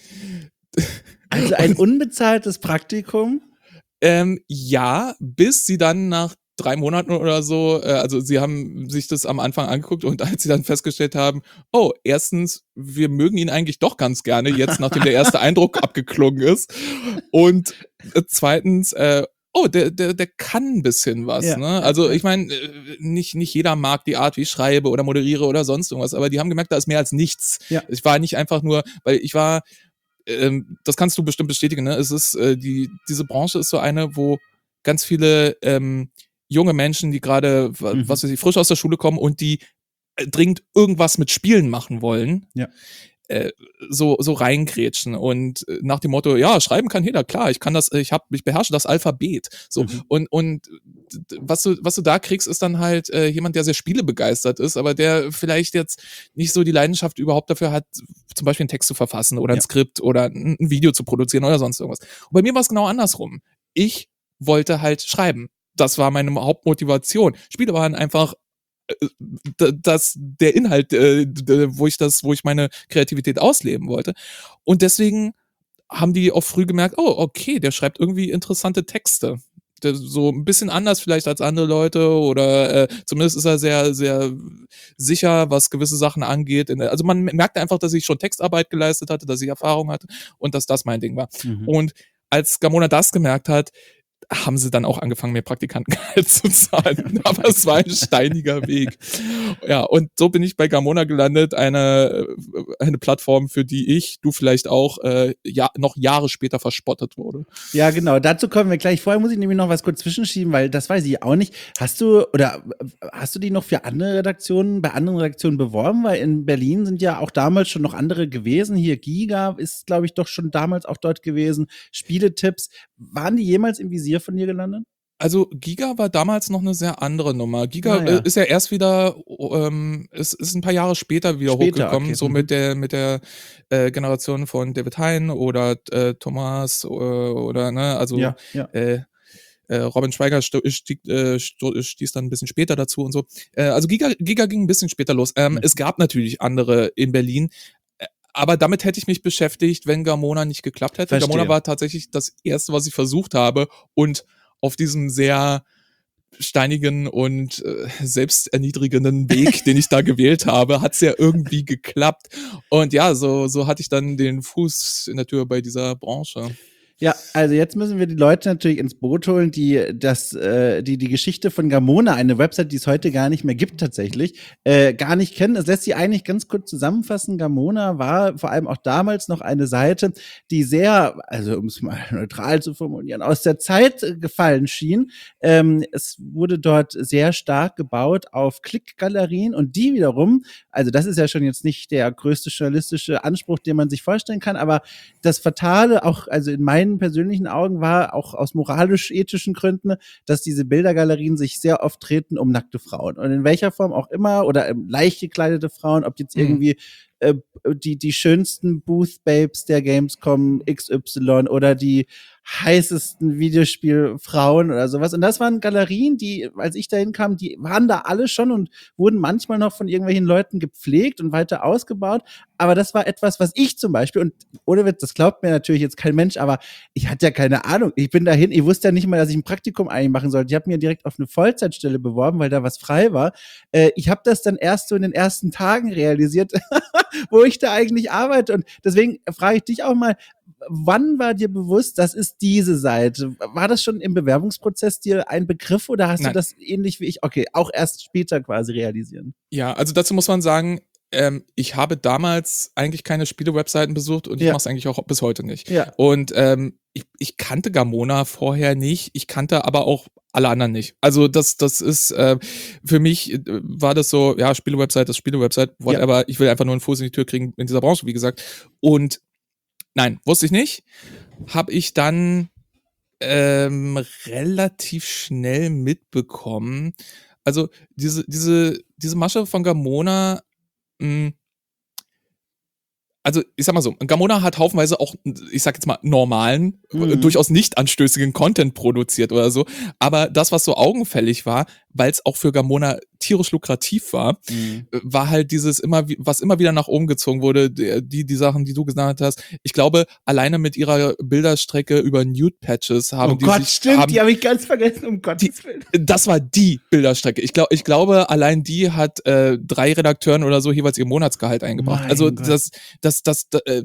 Also ein unbezahltes Praktikum? Ähm, ja, bis sie dann nach drei Monaten oder so äh, also sie haben sich das am Anfang angeguckt und als sie dann festgestellt haben: „Oh, erstens, wir mögen ihn eigentlich doch ganz gerne jetzt, nachdem der erste Eindruck abgeklungen ist. Und, äh, zweitens, äh, oh, der der der kann 'n bisschen was“, Ja, ne? ja, Also, ja. ich meine, äh, nicht nicht jeder mag die Art, wie ich schreibe oder moderiere oder sonst irgendwas, aber die haben gemerkt, da ist mehr als nichts. Ja. Ich war nicht einfach nur weil ich war ähm, das kannst du bestimmt bestätigen, ne? Es ist, äh, die diese Branche ist so eine, wo ganz viele, ähm, junge Menschen, die grade, wa Mhm. was weiß ich, frisch aus der Schule kommen und die, äh, dringend irgendwas mit Spielen machen wollen, Ja. äh, so so reingrätschen und äh, nach dem Motto: „Ja, schreiben kann jeder, klar, ich kann das ich habe ich beherrsche das Alphabet.“ So, Mhm. und und d d was du was du da kriegst, ist dann halt, äh, jemand, der sehr spielebegeistert ist, aber der vielleicht jetzt nicht so die Leidenschaft überhaupt dafür hat, zum Beispiel 'n Text zu verfassen oder 'n Ja. Skript oder 'n 'n Video zu produzieren oder sonst irgendwas. Und bei mir war's genau andersrum. Ich wollte halt schreiben. Das war meine Hauptmotivation. Spiele waren einfach, äh, d das der Inhalt, äh, d wo ich das wo ich meine Kreativität ausleben wollte. Und deswegen haben die auch früh gemerkt: „Oh, okay, der schreibt irgendwie interessante Texte.“ Der so 'n bisschen anders vielleicht als andere Leute oder, äh, zumindest ist er sehr, sehr sicher, was gewisse Sachen angeht in der also man m merkte einfach, dass ich schon Textarbeit geleistet hatte, dass ich Erfahrung hatte und dass das mein Ding war. Mhm. Und als Gamona das gemerkt hat, haben sie dann auch angefangen, mir Praktikantengehalt zu zahlen. Aber es war ein steiniger Weg. Ja, und so bin ich bei Gamona gelandet, eine äh, eine Plattform, für die ich, du vielleicht auch, äh, ja noch Jahre später verspottet wurde. Ja, genau, dazu kommen wir gleich. Vorher muss ich nämlich noch was kurz zwischenschieben, weil das weiß ich auch nicht. Hast du oder w hast du dich noch für andere Redaktionen bei anderen Redaktionen beworben? Weil in Berlin sind ja auch damals schon noch andere gewesen. Hier Giga ist, glaube ich, doch schon damals auch dort gewesen. Spieletipps. Waren die jemals im Visier von dir gelandet? Also, Giga war damals noch 'ne sehr andere Nummer. Giga, Ah äh, ja. ist ja erst wieder o ähm, ist ist 'n paar Jahre später wieder Später, hochgekommen, okay. so Mhm. mit der mit der, äh, Generation von David Hein oder, äh, Thomas, äh, oder ne, also, Ja, ja. äh äh, Robin Schweiger st- stieg, äh, st- stieß dann ein bisschen später dazu und so. Äh, also Giga, Giga ging ein bisschen später los. Ähm, mhm. Es gab natürlich andere in Berlin, äh, aber damit hätte ich mich beschäftigt, wenn Gamona nicht geklappt hätte. Verstehe. Gamona war tatsächlich das erste, was ich versucht habe, und auf diesem sehr steinigen und äh, selbsterniedrigenden Weg, den ich da gewählt habe, hat's ja irgendwie geklappt. Und ja, so, so hatte ich dann den Fuß in der Tür bei dieser Branche. Ja, also jetzt müssen wir die Leute natürlich ins Boot holen, die das, äh, die die Geschichte von Gamona, eine Website, die es heute gar nicht mehr gibt tatsächlich, äh, gar nicht kennen. Das lässt sie eigentlich ganz kurz zusammenfassen. Gamona war vor allem auch damals noch eine Seite, die sehr, also um es mal neutral zu formulieren, aus der Zeit gefallen schien. Ähm, es wurde dort sehr stark gebaut auf Klickgalerien, und die wiederum, also das ist ja schon jetzt nicht der größte journalistische Anspruch, den man sich vorstellen kann, aber das Fatale, auch also in meinen persönlichen Augen, war auch aus moralisch-ethischen Gründen, dass diese Bildergalerien sich sehr oft treten um nackte Frauen. Und in welcher Form auch immer, oder leicht gekleidete Frauen, ob jetzt irgendwie äh, die, die schönsten Booth-Babes der Gamescom X Y oder die heißesten Videospielfrauen oder sowas. Und das waren Galerien, die, als ich dahin kam, die waren da alle schon und wurden manchmal noch von irgendwelchen Leuten gepflegt und weiter ausgebaut. Aber das war etwas, was ich zum Beispiel, und ohne Witz, das glaubt mir natürlich jetzt kein Mensch, aber ich hatte ja keine Ahnung. Ich bin dahin, ich wusste ja nicht mal, dass ich ein Praktikum eigentlich machen sollte. Ich habe mir direkt auf eine Vollzeitstelle beworben, weil da was frei war. Äh, ich habe das dann erst so in den ersten Tagen realisiert, wo ich da eigentlich arbeite. Und deswegen frage ich dich auch mal, wann war dir bewusst, das ist diese Seite? War das schon im Bewerbungsprozess dir ein Begriff, oder hast Nein. du das ähnlich wie ich, okay, auch erst später quasi realisieren? Ja, also dazu muss man sagen, ähm, ich habe damals eigentlich keine Spiele-Webseiten besucht, und ich ja. mache es eigentlich auch bis heute nicht. Ja. Und ähm, ich, ich kannte Gamona vorher nicht, ich kannte aber auch alle anderen nicht. Also das, das ist, äh, für mich äh, war das so, ja, Spiele-Website, das Spiele-Website, whatever, ja. ich will einfach nur einen Fuß in die Tür kriegen in dieser Branche, wie gesagt. Und nein, wusste ich nicht. Habe ich dann ähm, relativ schnell mitbekommen. Also diese, diese, diese Masche von Gamona, mh, also ich sag mal so, Gamona hat haufenweise auch, ich sag jetzt mal, normalen, mhm. durchaus nicht anstößigen Content produziert oder so. Aber das, was so augenfällig war, weil es auch für Gamona tierisch lukrativ war, mhm. war halt dieses immer, was immer wieder nach oben gezogen wurde, die, die Sachen, die du gesagt hast. Ich glaube, alleine mit ihrer Bilderstrecke über Nude-Patches haben oh die Gott, sich... stimmt, haben, die habe ich ganz vergessen, um Gottes Willen. Das war die Bilderstrecke. Ich, glaub, ich glaube, allein die hat äh, drei Redakteuren oder so jeweils ihr Monatsgehalt eingebracht. Mein also Gott. das, das, das, das äh,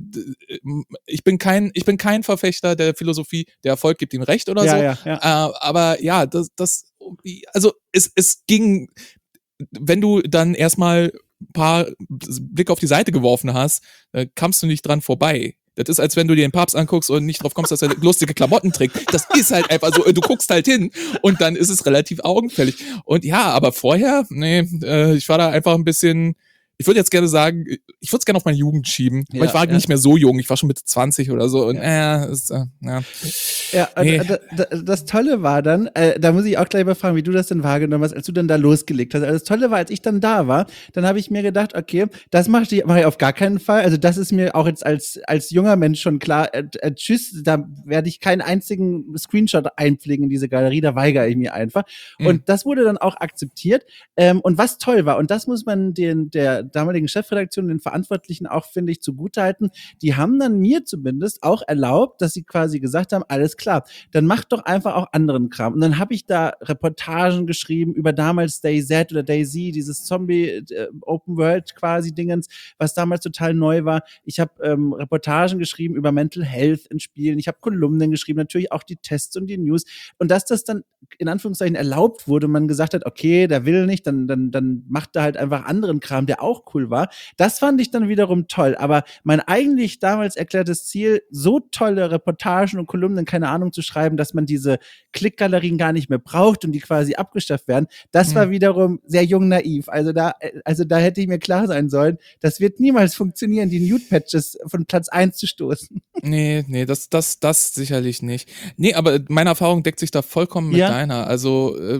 ich bin kein, ich bin kein Verfechter der Philosophie, der Erfolg gibt ihm recht oder ja, so. Ja, ja. Äh, aber ja, das, das, also es, es ging, wenn du dann erstmal ein paar Blick auf die Seite geworfen hast, äh, kamst du nicht dran vorbei. Das ist, als wenn du dir den Papst anguckst und nicht drauf kommst, dass er lustige Klamotten trägt. Das ist halt einfach so, du guckst halt hin und dann ist es relativ augenfällig. Und ja, aber vorher, nee, äh, ich war da einfach ein bisschen, ich würde jetzt gerne sagen, ich würde es gerne auf meine Jugend schieben, ja, aber ich war ja. nicht mehr so jung, ich war schon Mitte zwanzig oder so. Und ja, äh, ist, äh, ja. Ja, nee. Das Tolle war dann, äh, da muss ich auch gleich mal fragen, wie du das denn wahrgenommen hast, als du dann da losgelegt hast. Also das Tolle war, als ich dann da war, dann habe ich mir gedacht, okay, das mache ich, mach ich auf gar keinen Fall. Also das ist mir auch jetzt als als junger Mensch schon klar. Äh, äh, tschüss, da werde ich keinen einzigen Screenshot einpflegen in diese Galerie, da weigere ich mir einfach. Mhm. Und das wurde dann auch akzeptiert. Ähm, und was toll war, und das muss man den der damaligen Chefredaktion, den Verantwortlichen auch, finde ich, zugutehalten, die haben dann mir zumindest auch erlaubt, dass sie quasi gesagt haben, alles klar, dann mach doch einfach auch anderen Kram. Und dann habe ich da Reportagen geschrieben über damals DayZ oder DayZ, dieses Zombie äh, Open World quasi Dingens, was damals total neu war. Ich habe ähm, Reportagen geschrieben über Mental Health in Spielen. Ich habe Kolumnen geschrieben, natürlich auch die Tests und die News. Und dass das dann in Anführungszeichen erlaubt wurde und man gesagt hat, okay, der will nicht, dann dann dann macht er halt einfach anderen Kram, der auch cool war. Das fand ich dann wiederum toll. Aber mein eigentlich damals erklärtes Ziel, so tolle Reportagen und Kolumnen, keine Ahnung, zu schreiben, dass man diese Klickgalerien gar nicht mehr braucht und die quasi abgeschafft werden, das mhm. war wiederum sehr jung naiv. Also da, also da hätte ich mir klar sein sollen, das wird niemals funktionieren, die Nude-Patches von Platz eins zu stoßen. Nee, nee, das, das, das sicherlich nicht. Nee, aber meine Erfahrung deckt sich da vollkommen mit ja. deiner. Also äh,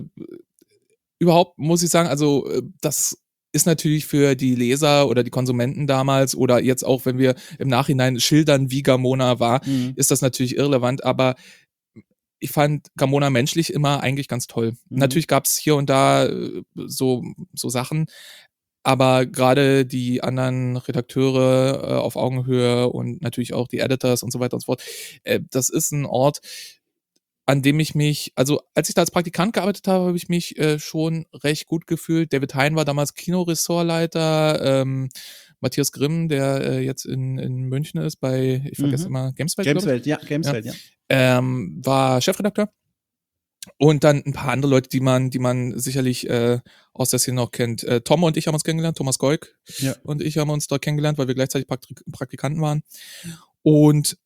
überhaupt muss ich sagen, also äh, das ist natürlich für die Leser oder die Konsumenten damals oder jetzt auch, wenn wir im Nachhinein schildern, wie Gamona war, mhm. ist das natürlich irrelevant, aber ich fand Gamona menschlich immer eigentlich ganz toll. Mhm. Natürlich gab es hier und da so, so Sachen, aber gerade die anderen Redakteure äh, auf Augenhöhe und natürlich auch die Editors und so weiter und so fort, äh, das ist ein Ort, an dem ich mich, also als ich da als Praktikant gearbeitet habe, habe ich mich äh, schon recht gut gefühlt. David Hein war damals Kinoressortleiter, ähm, Matthias Grimm, der äh, jetzt in, in München ist, bei, ich vergesse mhm. immer, Gameswelt. Gameswelt, ja, Gameswelt, ja. ja. Ähm, war Chefredakteur. Und dann ein paar andere Leute, die man, die man sicherlich äh, aus der Szene noch kennt. Äh, Tom und ich haben uns kennengelernt, Thomas Goik ja. und ich haben uns dort kennengelernt, weil wir gleichzeitig Praktik- Praktikanten waren. Und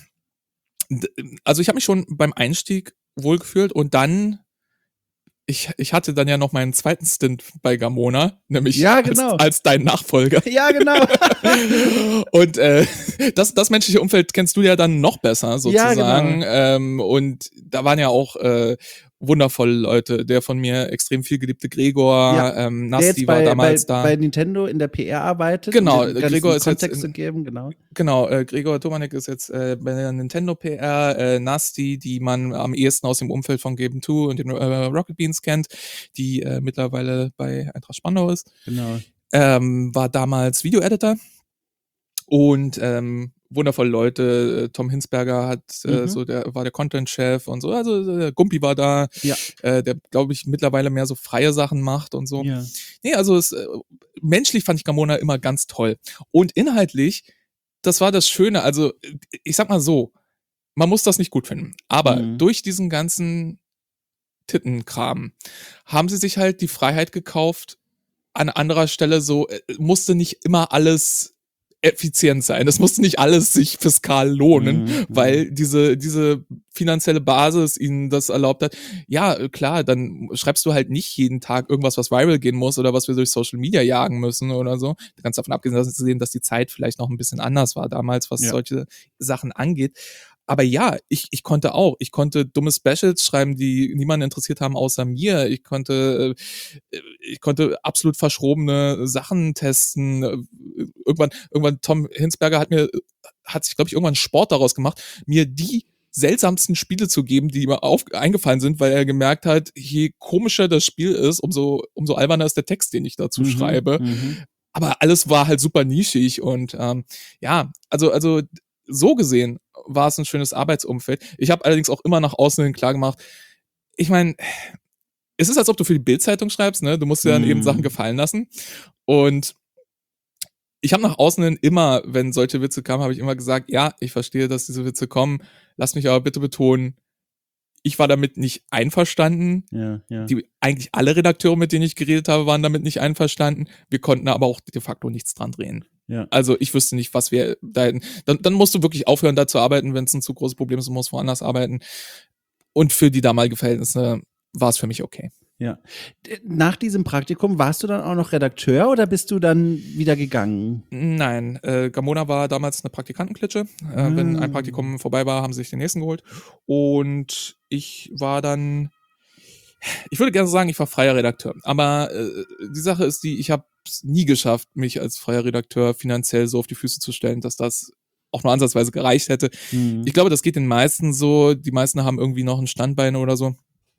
also ich habe mich schon beim Einstieg wohlgefühlt und dann, ich, ich hatte dann ja noch meinen zweiten Stint bei Gamona, nämlich ja, genau. als, als dein Nachfolger. Ja, genau. Und äh, das, das menschliche Umfeld kennst du ja dann noch besser, sozusagen. Ja, genau. ähm, und da waren ja auch äh, wundervolle Leute. Der von mir extrem viel geliebte Gregor, ja, ähm, Nasti bei, war damals bei, da. bei Nintendo in der P R arbeitet. Genau, um Gregor ist Kontext jetzt in, zu geben, genau. Genau, äh, Gregor Tomanek ist jetzt äh, bei der Nintendo P R, äh, Nasti, die man am ehesten aus dem Umfeld von Game zwei und den äh, Rocket Beans kennt, die äh, mittlerweile bei Eintracht Spandau ist. Genau. Ähm, war damals Video-Editor und ähm, wundervolle Leute. Tom Hinsberger hat äh, mhm. so der war der Content-Chef und so. Also äh, Gumpi war da, ja. äh, der glaube ich mittlerweile mehr so freie Sachen macht und so. Ja. Nee, also es, äh, menschlich fand ich Gamona immer ganz toll und inhaltlich, das war das Schöne. Also ich sag mal so, man muss das nicht gut finden, aber mhm. durch diesen ganzen Tittenkram haben sie sich halt die Freiheit gekauft. An anderer Stelle so äh, musste nicht immer alles effizient sein. Das musste nicht alles sich fiskal lohnen, mhm. weil diese, diese finanzielle Basis ihnen das erlaubt hat. Ja, klar, dann schreibst du halt nicht jeden Tag irgendwas, was viral gehen muss oder was wir durch Social Media jagen müssen oder so. Ganz davon abgesehen, zu sehen, dass die Zeit vielleicht noch ein bisschen anders war damals, was ja. solche Sachen angeht. Aber ja, ich, ich konnte auch. Ich konnte dumme Specials schreiben, die niemanden interessiert haben außer mir. Ich konnte, ich konnte absolut verschrobene Sachen testen. Irgendwann, irgendwann Tom Hinsberger hat mir, hat sich, glaube ich, irgendwann einen Sport daraus gemacht, mir die seltsamsten Spiele zu geben, die mir auf, eingefallen sind, weil er gemerkt hat, je komischer das Spiel ist, umso, umso alberner ist der Text, den ich dazu mhm, schreibe. Mhm. Aber alles war halt super nischig und ähm, ja, also, also so gesehen war es ein schönes Arbeitsumfeld. Ich habe allerdings auch immer nach außen hin klar gemacht, ich meine, es ist, als ob du für die Bild-Zeitung schreibst, ne? Du musst dir dann mm. eben Sachen gefallen lassen. Und ich habe nach außen hin immer, wenn solche Witze kamen, habe ich immer gesagt, ja, ich verstehe, dass diese Witze kommen. Lass mich aber bitte betonen, ich war damit nicht einverstanden. Ja, ja. Die, eigentlich alle Redakteure, mit denen ich geredet habe, waren damit nicht einverstanden. Wir konnten aber auch de facto nichts dran drehen. Ja. Also ich wüsste nicht, was wir da hätten. Dann, dann musst du wirklich aufhören, da zu arbeiten, wenn es ein zu großes Problem ist, du musst woanders arbeiten. Und für die damalige Verhältnisse war es für mich okay. Ja. Nach diesem Praktikum warst du dann auch noch Redakteur oder bist du dann wieder gegangen? Nein, äh, Gamona war damals eine Praktikantenklitsche. Äh, ah. Wenn ein Praktikum vorbei war, haben sie sich den nächsten geholt. Und ich war dann, ich würde gerne sagen, ich war freier Redakteur. Aber äh, die Sache ist die, ich habe es nie geschafft, mich als freier Redakteur finanziell so auf die Füße zu stellen, dass das auch nur ansatzweise gereicht hätte. Mhm. Ich glaube, das geht den meisten so. Die meisten haben irgendwie noch ein Standbein oder so.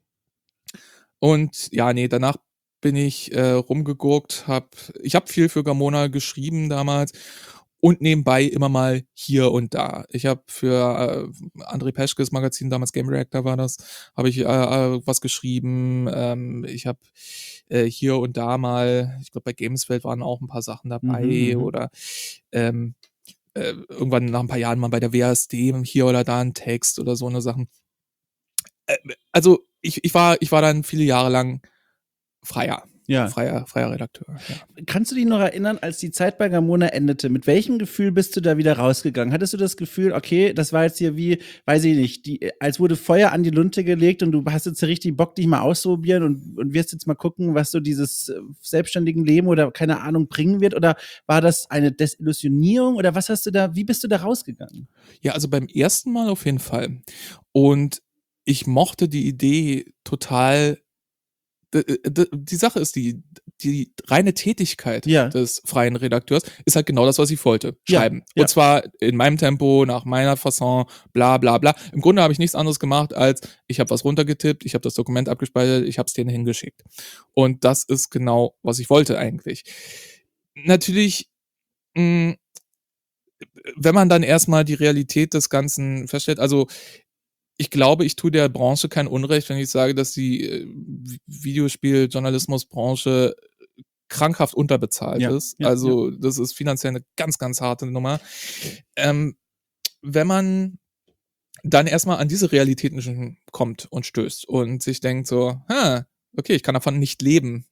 Und ja, nee, danach bin ich äh, rumgegurkt, hab, ich habe viel für Gamona geschrieben damals und nebenbei immer mal hier und da. Ich habe für äh, André Peschkes Magazin, damals Game Reactor war das, habe ich äh, äh, was geschrieben. Ähm, ich habe äh, hier und da mal, ich glaube bei Gameswelt waren auch ein paar Sachen dabei mhm, oder ähm, äh, irgendwann nach ein paar Jahren mal bei der W A S D hier oder da ein Text oder so eine Sachen. Äh, also Ich, ich, war, ich war dann viele Jahre lang freier, ja. freier, freier Redakteur. Ja. Kannst du dich noch erinnern, als die Zeit bei Gamona endete, mit welchem Gefühl bist du da wieder rausgegangen? Hattest du das Gefühl, okay, das war jetzt hier wie, weiß ich nicht, die, als wurde Feuer an die Lunte gelegt und du hast jetzt richtig Bock, dich mal auszuprobieren und, und wirst jetzt mal gucken, was so dieses selbstständigen Leben oder keine Ahnung bringen wird? Oder war das eine Desillusionierung oder was hast du da, wie bist du da rausgegangen? Ja, also beim ersten Mal auf jeden Fall. Und ich mochte die Idee total. Die Sache ist die, die reine Tätigkeit ja. des freien Redakteurs ist halt genau das, was ich wollte. Schreiben. Ja, ja. Und zwar in meinem Tempo, nach meiner Fasson, bla bla bla. Im Grunde habe ich nichts anderes gemacht, als ich habe was runtergetippt, ich habe das Dokument abgespeichert, ich habe es denen hingeschickt. Und das ist genau, was ich wollte eigentlich. Natürlich, mh, wenn man dann erstmal die Realität des Ganzen feststellt, also ich glaube, ich tue der Branche kein Unrecht, wenn ich sage, dass die äh, Videospiel-Journalismus-Branche krankhaft unterbezahlt ja, ist. ja, also ja. das ist finanziell eine ganz, ganz harte Nummer. Ähm, wenn man dann erstmal an diese Realitäten kommt und stößt und sich denkt so, ha, okay, ich kann davon nicht leben,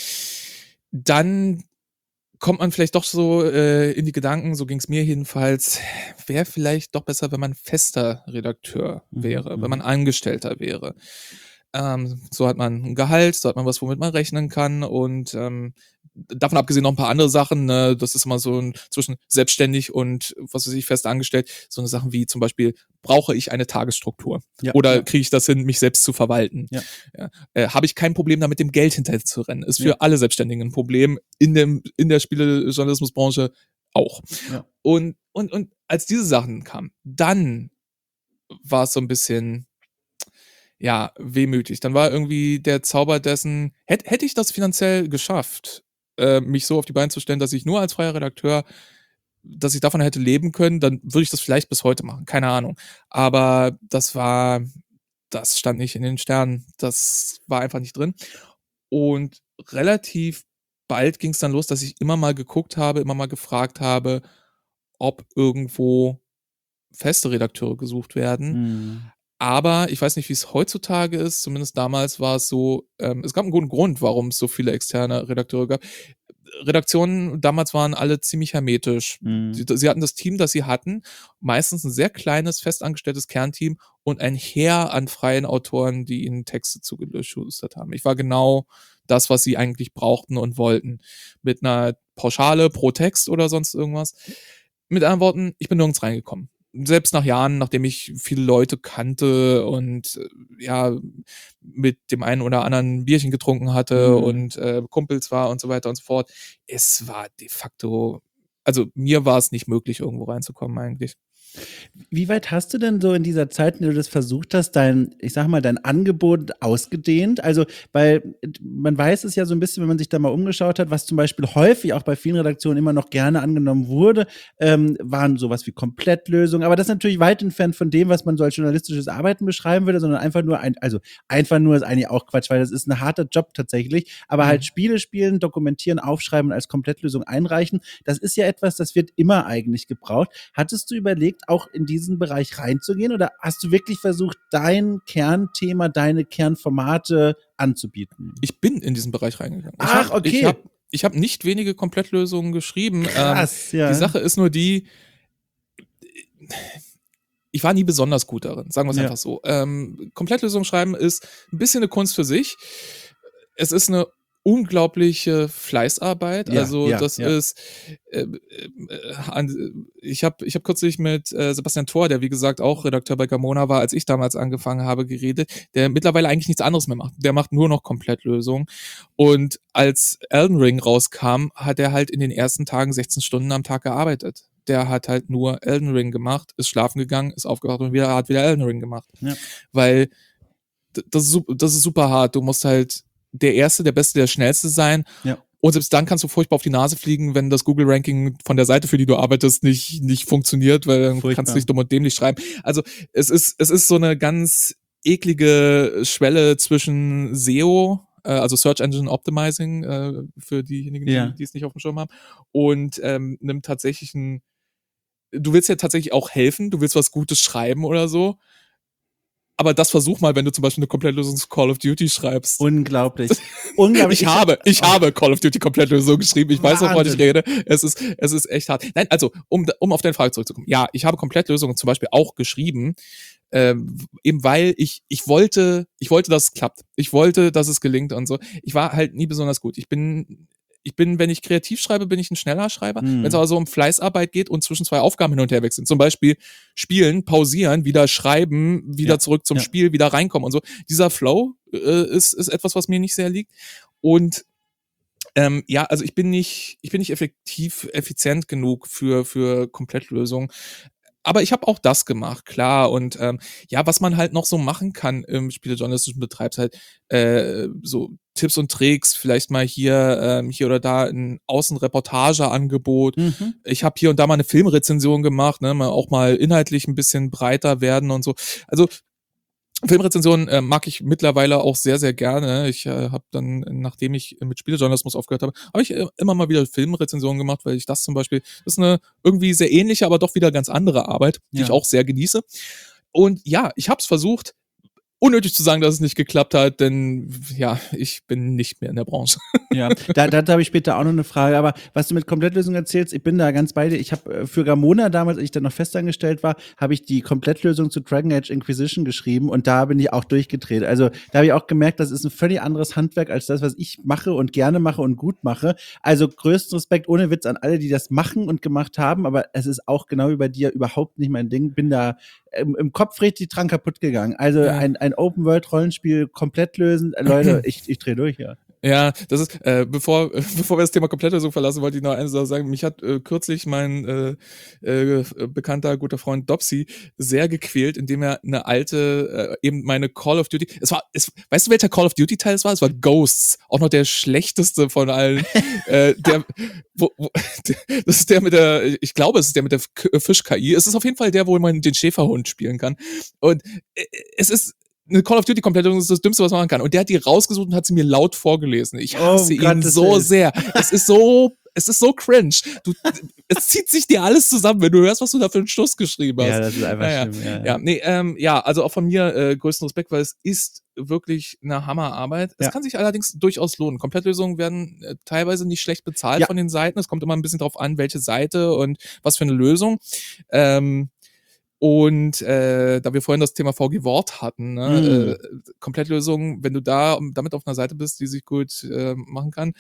dann kommt man vielleicht doch so äh, in die Gedanken, so ging es mir jedenfalls, wäre vielleicht doch besser, wenn man fester Redakteur wäre, mhm. wenn man Angestellter wäre. Ähm, so hat man ein Gehalt, so hat man was, womit man rechnen kann und ähm, davon abgesehen noch ein paar andere Sachen, ne? Das ist immer so ein zwischen selbstständig und was weiß ich, fest angestellt, so eine Sachen wie zum Beispiel, brauche ich eine Tagesstruktur? Ja, oder ja. kriege ich das hin, mich selbst zu verwalten? Ja. Ja. Äh, habe ich kein Problem damit, dem Geld hinterher zu rennen? Ist für ja. alle Selbstständigen ein Problem, in dem in der Spielejournalismusbranche auch. Ja. Und, und, und als diese Sachen kamen, dann war es so ein bisschen ja, wehmütig. Dann war irgendwie der Zauber dessen, hätte hätt ich das finanziell geschafft, äh, mich so auf die Beine zu stellen, dass ich nur als freier Redakteur, dass ich davon hätte leben können, dann würde ich das vielleicht bis heute machen, keine Ahnung. Aber das war, das stand nicht in den Sternen, das war einfach nicht drin. Und relativ bald ging es dann los, dass ich immer mal geguckt habe, immer mal gefragt habe, ob irgendwo feste Redakteure gesucht werden. Mhm. Aber ich weiß nicht, wie es heutzutage ist. Zumindest damals war es so, ähm, es gab einen guten Grund, warum es so viele externe Redakteure gab. Redaktionen damals waren alle ziemlich hermetisch. Mhm. Sie, sie hatten das Team, das sie hatten, meistens ein sehr kleines, festangestelltes Kernteam und ein Heer an freien Autoren, die ihnen Texte zugeschustert haben. Ich war genau das, was sie eigentlich brauchten und wollten. Mit einer Pauschale pro Text oder sonst irgendwas. Mit anderen Worten, ich bin nirgends reingekommen. Selbst nach Jahren, nachdem ich viele Leute kannte und ja, mit dem einen oder anderen Bierchen getrunken hatte mhm. und äh, Kumpels war und so weiter und so fort. Es war de facto, also mir war es nicht möglich, irgendwo reinzukommen eigentlich. Wie weit hast du denn so in dieser Zeit, in der du das versucht hast, dein, ich sag mal, dein Angebot ausgedehnt? Also, weil man weiß es ja so ein bisschen, wenn man sich da mal umgeschaut hat, was zum Beispiel häufig auch bei vielen Redaktionen immer noch gerne angenommen wurde, ähm, waren sowas wie Komplettlösungen. Aber das ist natürlich weit entfernt von dem, was man so als journalistisches Arbeiten beschreiben würde, sondern einfach nur ein, also einfach nur ist eigentlich auch Quatsch, weil das ist ein harter Job tatsächlich. Aber mhm. halt Spiele spielen, dokumentieren, aufschreiben und als Komplettlösung einreichen, das ist ja etwas, das wird immer eigentlich gebraucht. Hattest du überlegt, auch in diesen Bereich reinzugehen oder hast du wirklich versucht, dein Kernthema, deine Kernformate anzubieten? Ich bin in diesen Bereich reingegangen. Ach, ich hab, okay. Ich habe ich hab nicht wenige Komplettlösungen geschrieben. Krass, ähm, ja. Die Sache ist nur die, ich war nie besonders gut darin, sagen wir es ja. einfach so. Ähm, Komplettlösungen schreiben ist ein bisschen eine Kunst für sich. Es ist eine unglaubliche Fleißarbeit. Ja, also ja, das ja. ist äh, äh, ich habe ich hab kürzlich mit äh, Sebastian Thor, der wie gesagt auch Redakteur bei Gamona war, als ich damals angefangen habe, geredet, der mittlerweile eigentlich nichts anderes mehr macht. Der macht nur noch Komplettlösungen. Und als Elden Ring rauskam, hat er halt in den ersten Tagen sechzehn Stunden am Tag gearbeitet. Der hat halt nur Elden Ring gemacht, ist schlafen gegangen, ist aufgewacht und wieder hat wieder Elden Ring gemacht. Ja. Weil das ist, das ist super hart. Du musst halt der Erste, der Beste, der Schnellste sein. Ja. Und selbst dann kannst du furchtbar auf die Nase fliegen, wenn das Google-Ranking von der Seite, für die du arbeitest, nicht, nicht funktioniert, weil dann furchtbar. Kannst du nicht dumm und dämlich schreiben. Also es ist, es ist so eine ganz eklige Schwelle zwischen S E O, äh, also Search Engine Optimizing, äh, für diejenigen, ja. die, die es nicht auf dem Schirm haben, und ähm, einem tatsächlichen, du willst ja tatsächlich auch helfen, du willst was Gutes schreiben oder so. Aber das versuch mal, wenn du zum Beispiel eine Komplettlösung zu Call of Duty schreibst. Unglaublich. Unglaublich. Ich habe, ich oh. habe Call of Duty Komplettlösung geschrieben. Ich Wahnsinn. weiß, wovon ich rede. Es ist, es ist echt hart. Nein, also, um, um auf deine Frage zurückzukommen. Ja, ich habe Komplettlösungen zum Beispiel auch geschrieben, ähm, eben weil ich, ich wollte, ich wollte, dass es klappt. Ich wollte, dass es gelingt und so. Ich war halt nie besonders gut. Ich bin, Ich bin, wenn ich kreativ schreibe, bin ich ein schneller Schreiber. Mhm. Wenn es aber so um Fleißarbeit geht und zwischen zwei Aufgaben hin und her wechseln, zum Beispiel spielen, pausieren, wieder schreiben, wieder ja. zurück zum ja. Spiel, wieder reinkommen und so. Dieser Flow äh, ist, ist etwas, was mir nicht sehr liegt. Und Ähm, ja, also ich bin nicht, ich bin nicht effektiv, effizient genug für, für Komplettlösungen. Aber ich habe auch das gemacht, klar. Und ähm, ja, was man halt noch so machen kann im spielejournalistischen Betrieb, halt äh, so Tipps und Tricks, vielleicht mal hier, ähm, hier oder da ein Außenreportageangebot. Mhm. Ich habe hier und da mal eine Filmrezension gemacht, ne, mal auch mal inhaltlich ein bisschen breiter werden und so. Also Filmrezensionen äh, mag ich mittlerweile auch sehr, sehr gerne. Ich äh, habe dann, nachdem ich mit Spielejournalismus aufgehört habe, habe ich äh, immer mal wieder Filmrezensionen gemacht, weil ich das zum Beispiel, das ist eine irgendwie sehr ähnliche, aber doch wieder ganz andere Arbeit, die Ja. ich auch sehr genieße. Und ja, ich habe es versucht. Unnötig zu sagen, dass es nicht geklappt hat, denn ja, ich bin nicht mehr in der Branche. Ja, da, da habe ich später auch noch eine Frage. Aber was du mit Komplettlösung erzählst, ich bin da ganz bei dir. Ich habe für Gamona damals, als ich dann noch festangestellt war, habe ich die Komplettlösung zu Dragon Age Inquisition geschrieben und da bin ich auch durchgedreht. Also da habe ich auch gemerkt, das ist ein völlig anderes Handwerk als das, was ich mache und gerne mache und gut mache. Also größten Respekt, ohne Witz, an alle, die das machen und gemacht haben. Aber es ist auch genau wie bei dir überhaupt nicht mein Ding. Bin da im, im Kopf richtig dran kaputt gegangen. Also Ja. ein, ein Open-World-Rollenspiel komplett lösen. Leute, ich, ich drehe durch, ja. Ja, das ist, äh, bevor, bevor wir das Thema Komplettlösung verlassen, wollte ich noch eine Sache sagen. Mich hat äh, kürzlich mein äh, äh, bekannter, guter Freund Dopsy sehr gequält, indem er eine alte, äh, eben meine Call of Duty, es war, es, weißt du, welcher Call of Duty Teil es war? Es war Ghosts, auch noch der schlechteste von allen. äh, der, wo, wo, der, das ist der mit der, ich glaube, es ist der mit der Fisch-K I. Es ist auf jeden Fall der, wo man den Schäferhund spielen kann. Und äh, es ist eine Call of Duty Komplettlösung ist das Dümmste, was man machen kann. Und der hat die rausgesucht und hat sie mir laut vorgelesen. Ich hasse Oh, ihn so Gottes sehr. Es ist so, es ist so cringe. Du, es zieht sich dir alles zusammen, wenn du hörst, was du da für einen Schluss geschrieben hast. Ja, das ist einfach naja. schlimm. Ja, ja. ja nee, ähm, ja, also auch von mir äh, größten Respekt, weil es ist wirklich eine Hammerarbeit. Es Ja. kann sich allerdings durchaus lohnen. Komplettlösungen werden äh, teilweise nicht schlecht bezahlt Ja. von den Seiten. Es kommt immer ein bisschen drauf an, welche Seite und was für eine Lösung. Ähm, Und äh, da wir vorhin das Thema V G Wort hatten, ne, Mhm. äh, Komplettlösungen, wenn du da damit auf einer Seite bist, die sich gut äh, machen kann,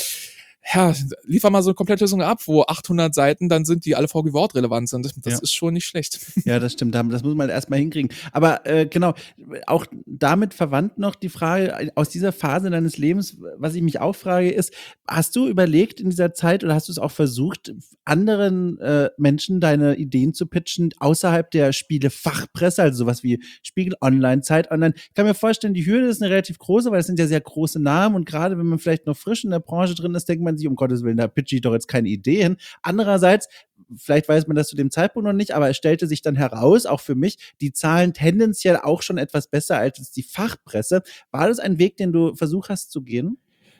ja, liefer mal so eine Komplettlösung ab, wo achthundert Seiten dann sind, die alle V G Wort relevant sind. Das Ja. ist schon nicht schlecht. Ja, das stimmt. Das muss man erstmal hinkriegen. Aber äh, genau, auch damit verwandt noch die Frage aus dieser Phase deines Lebens, was ich mich auch frage, ist, hast du überlegt in dieser Zeit oder hast du es auch versucht, anderen äh, Menschen deine Ideen zu pitchen, außerhalb der Spielefachpresse, also sowas wie Spiegel Online, Zeit Online? Ich kann mir vorstellen, die Hürde ist eine relativ große, weil es sind ja sehr große Namen und gerade wenn man vielleicht noch frisch in der Branche drin ist, denkt man sich, um Gottes Willen, da pitche ich doch jetzt keine Ideen. Andererseits, vielleicht weiß man das zu dem Zeitpunkt noch nicht, aber es stellte sich dann heraus, auch für mich, die Zahlen tendenziell auch schon etwas besser als die Fachpresse. War das ein Weg, den du versucht hast zu gehen?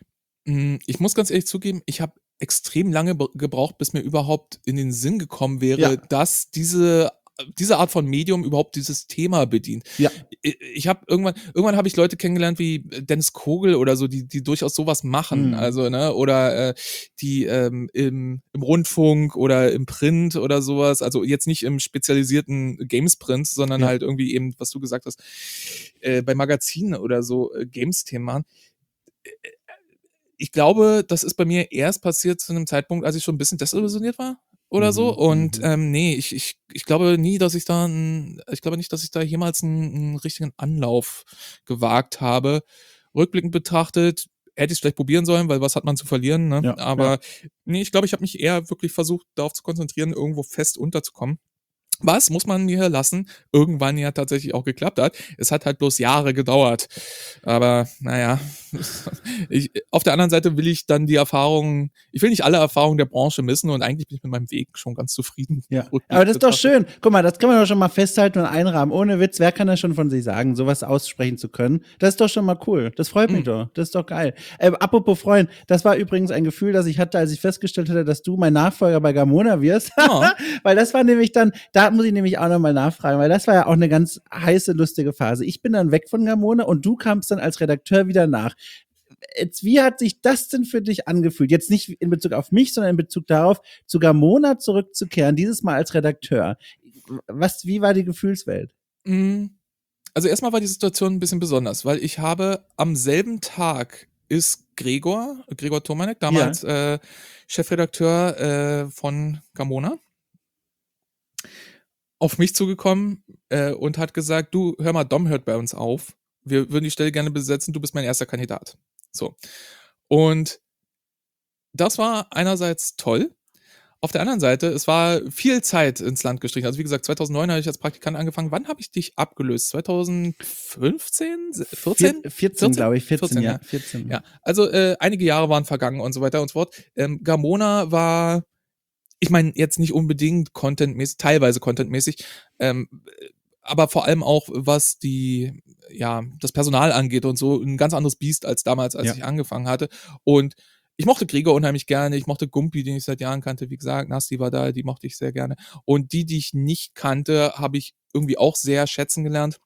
Ich muss ganz ehrlich zugeben, ich habe extrem lange gebraucht, bis mir überhaupt in den Sinn gekommen wäre, Ja. dass diese diese Art von Medium überhaupt dieses Thema bedient. Ja. Ich, ich habe irgendwann, irgendwann habe ich Leute kennengelernt wie Dennis Kogel oder so, die, die durchaus sowas machen. Mhm. Also, ne, oder äh, die ähm, im, im Rundfunk oder im Print oder sowas, also jetzt nicht im spezialisierten Games-Print, sondern Ja. halt irgendwie eben, was du gesagt hast, äh, bei Magazinen oder so äh, Games-Themen machen. Ich glaube, das ist bei mir erst passiert zu einem Zeitpunkt, als ich schon ein bisschen desillusioniert war oder so. Mhm, Und mhm. ähm, nee, ich, ich, ich glaube nie, dass ich da ein, ich glaube nicht, dass ich da jemals einen, einen richtigen Anlauf gewagt habe. Rückblickend betrachtet, hätte ich es vielleicht probieren sollen, weil was hat man zu verlieren, ne? Ja, Aber ja. nee, ich glaube, ich habe mich eher wirklich versucht, darauf zu konzentrieren, irgendwo fest unterzukommen. Was, muss man mir lassen, irgendwann ja tatsächlich auch geklappt hat. Es hat halt bloß Jahre gedauert. Aber naja, ich, auf der anderen Seite will ich dann die Erfahrungen, ich will nicht alle Erfahrungen der Branche missen und eigentlich bin ich mit meinem Weg schon ganz zufrieden. Ja, aber das ist doch schön. Guck mal, das kann man doch schon mal festhalten und einrahmen. Ohne Witz, wer kann das schon von sich sagen, sowas aussprechen zu können? Das ist doch schon mal cool. Das freut mich Mhm. doch. Das ist doch geil. Äh, apropos Freund, das war übrigens ein Gefühl, das ich hatte, als ich festgestellt hatte, dass du mein Nachfolger bei Gamona wirst. Ja. Weil das war nämlich dann, da muss ich nämlich auch nochmal nachfragen, weil das war ja auch eine ganz heiße, lustige Phase. Ich bin dann weg von Gamona und du kamst dann als Redakteur wieder nach. Jetzt, wie hat sich das denn für dich angefühlt? Jetzt nicht in Bezug auf mich, sondern in Bezug darauf, zu Gamona zurückzukehren, dieses Mal als Redakteur. Was, wie war die Gefühlswelt? Also erstmal war die Situation ein bisschen besonders, weil ich habe am selben Tag ist Gregor, Gregor Tomanek, damals ja. äh, Chefredakteur äh, von Gamona, auf mich zugekommen äh, und hat gesagt, du, hör mal, Dom hört bei uns auf. Wir würden die Stelle gerne besetzen, du bist mein erster Kandidat. So. Und das war einerseits toll. Auf der anderen Seite, es war viel Zeit ins Land gestrichen. Also wie gesagt, zweitausendneun habe ich als Praktikant angefangen. Wann habe ich dich abgelöst? zweitausendfünfzehn? vierzehn? vierzehn, glaube ich. vierzehn, vierzehn, ja. ja. vierzehn. Ja, also äh, einige Jahre waren vergangen und so weiter und so fort. Ähm, Gamona war, ich meine, jetzt nicht unbedingt contentmäßig, teilweise contentmäßig, ähm, aber vor allem auch, was die, ja, das Personal angeht und so, ein ganz anderes Biest als damals, als Ja. ich angefangen hatte. Und ich mochte Gregor unheimlich gerne, ich mochte Gumpi, den ich seit Jahren kannte, wie gesagt, Nasti war da, die mochte ich sehr gerne. Und die, die ich nicht kannte, habe ich irgendwie auch sehr schätzen gelernt.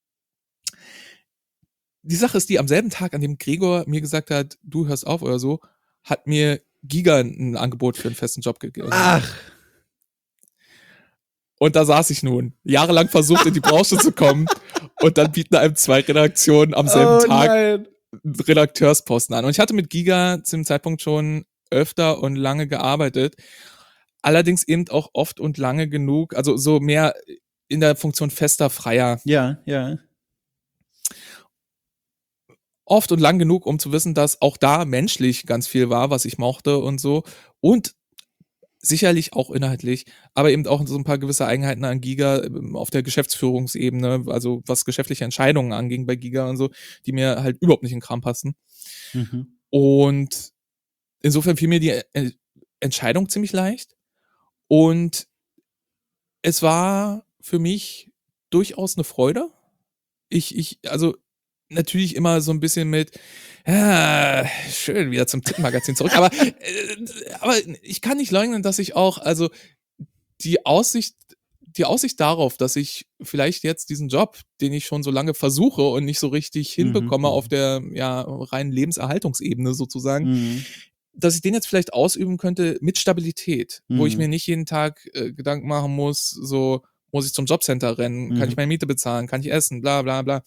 Die Sache ist die, am selben Tag, an dem Gregor mir gesagt hat, du hörst auf oder so, hat mir Giga ein Angebot für einen festen Job gegeben. Ach. Und da saß ich nun, jahrelang versucht, in die Branche zu kommen und dann bieten einem zwei Redaktionen am selben oh, Tag nein. Redakteursposten an. Und ich hatte mit Giga zum Zeitpunkt schon öfter und lange gearbeitet. Allerdings eben auch oft und lange genug, also so mehr in der Funktion fester Freier. Ja, ja. Oft und lang genug, um zu wissen, dass auch da menschlich ganz viel war, was ich mochte und so. Und sicherlich auch inhaltlich, aber eben auch so ein paar gewisse Eigenheiten an Giga auf der Geschäftsführungsebene, also was geschäftliche Entscheidungen anging bei Giga und so, die mir halt überhaupt nicht in den Kram passten. Mhm. Und insofern fiel mir die Entscheidung ziemlich leicht. Und es war für mich durchaus eine Freude. Ich, ich, also natürlich immer so ein bisschen mit, ah, schön, wieder zum Tittenmagazin zurück. Aber, äh, aber ich kann nicht leugnen, dass ich auch, also die Aussicht, die Aussicht darauf, dass ich vielleicht jetzt diesen Job, den ich schon so lange versuche und nicht so richtig hinbekomme Mhm. auf der ja reinen Lebenserhaltungsebene sozusagen, Mhm. dass ich den jetzt vielleicht ausüben könnte mit Stabilität, Mhm. wo ich mir nicht jeden Tag äh, Gedanken machen muss, so muss ich zum Jobcenter rennen, kann Mhm. ich meine Miete bezahlen, kann ich essen, bla bla bla.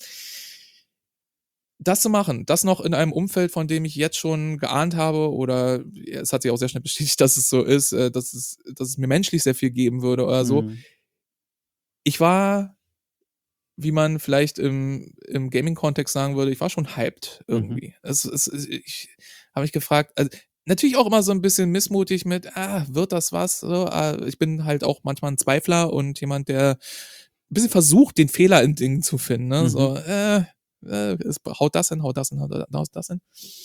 Das zu machen, das noch in einem Umfeld, von dem ich jetzt schon geahnt habe, oder ja, es hat sich auch sehr schnell bestätigt, dass es so ist, äh, dass es, dass es mir menschlich sehr viel geben würde oder so. Mhm. Ich war, wie man vielleicht im, im Gaming-Kontext sagen würde, ich war schon hyped irgendwie. Mhm. Es, es, ich habe mich gefragt, also natürlich auch immer so ein bisschen missmutig mit, ah, wird das was? So, ah, ich bin halt auch manchmal ein Zweifler und jemand, der ein bisschen versucht, den Fehler in Dingen zu finden. Ne? Mhm. So, äh, äh, es haut das hin, haut das hin, haut das hin.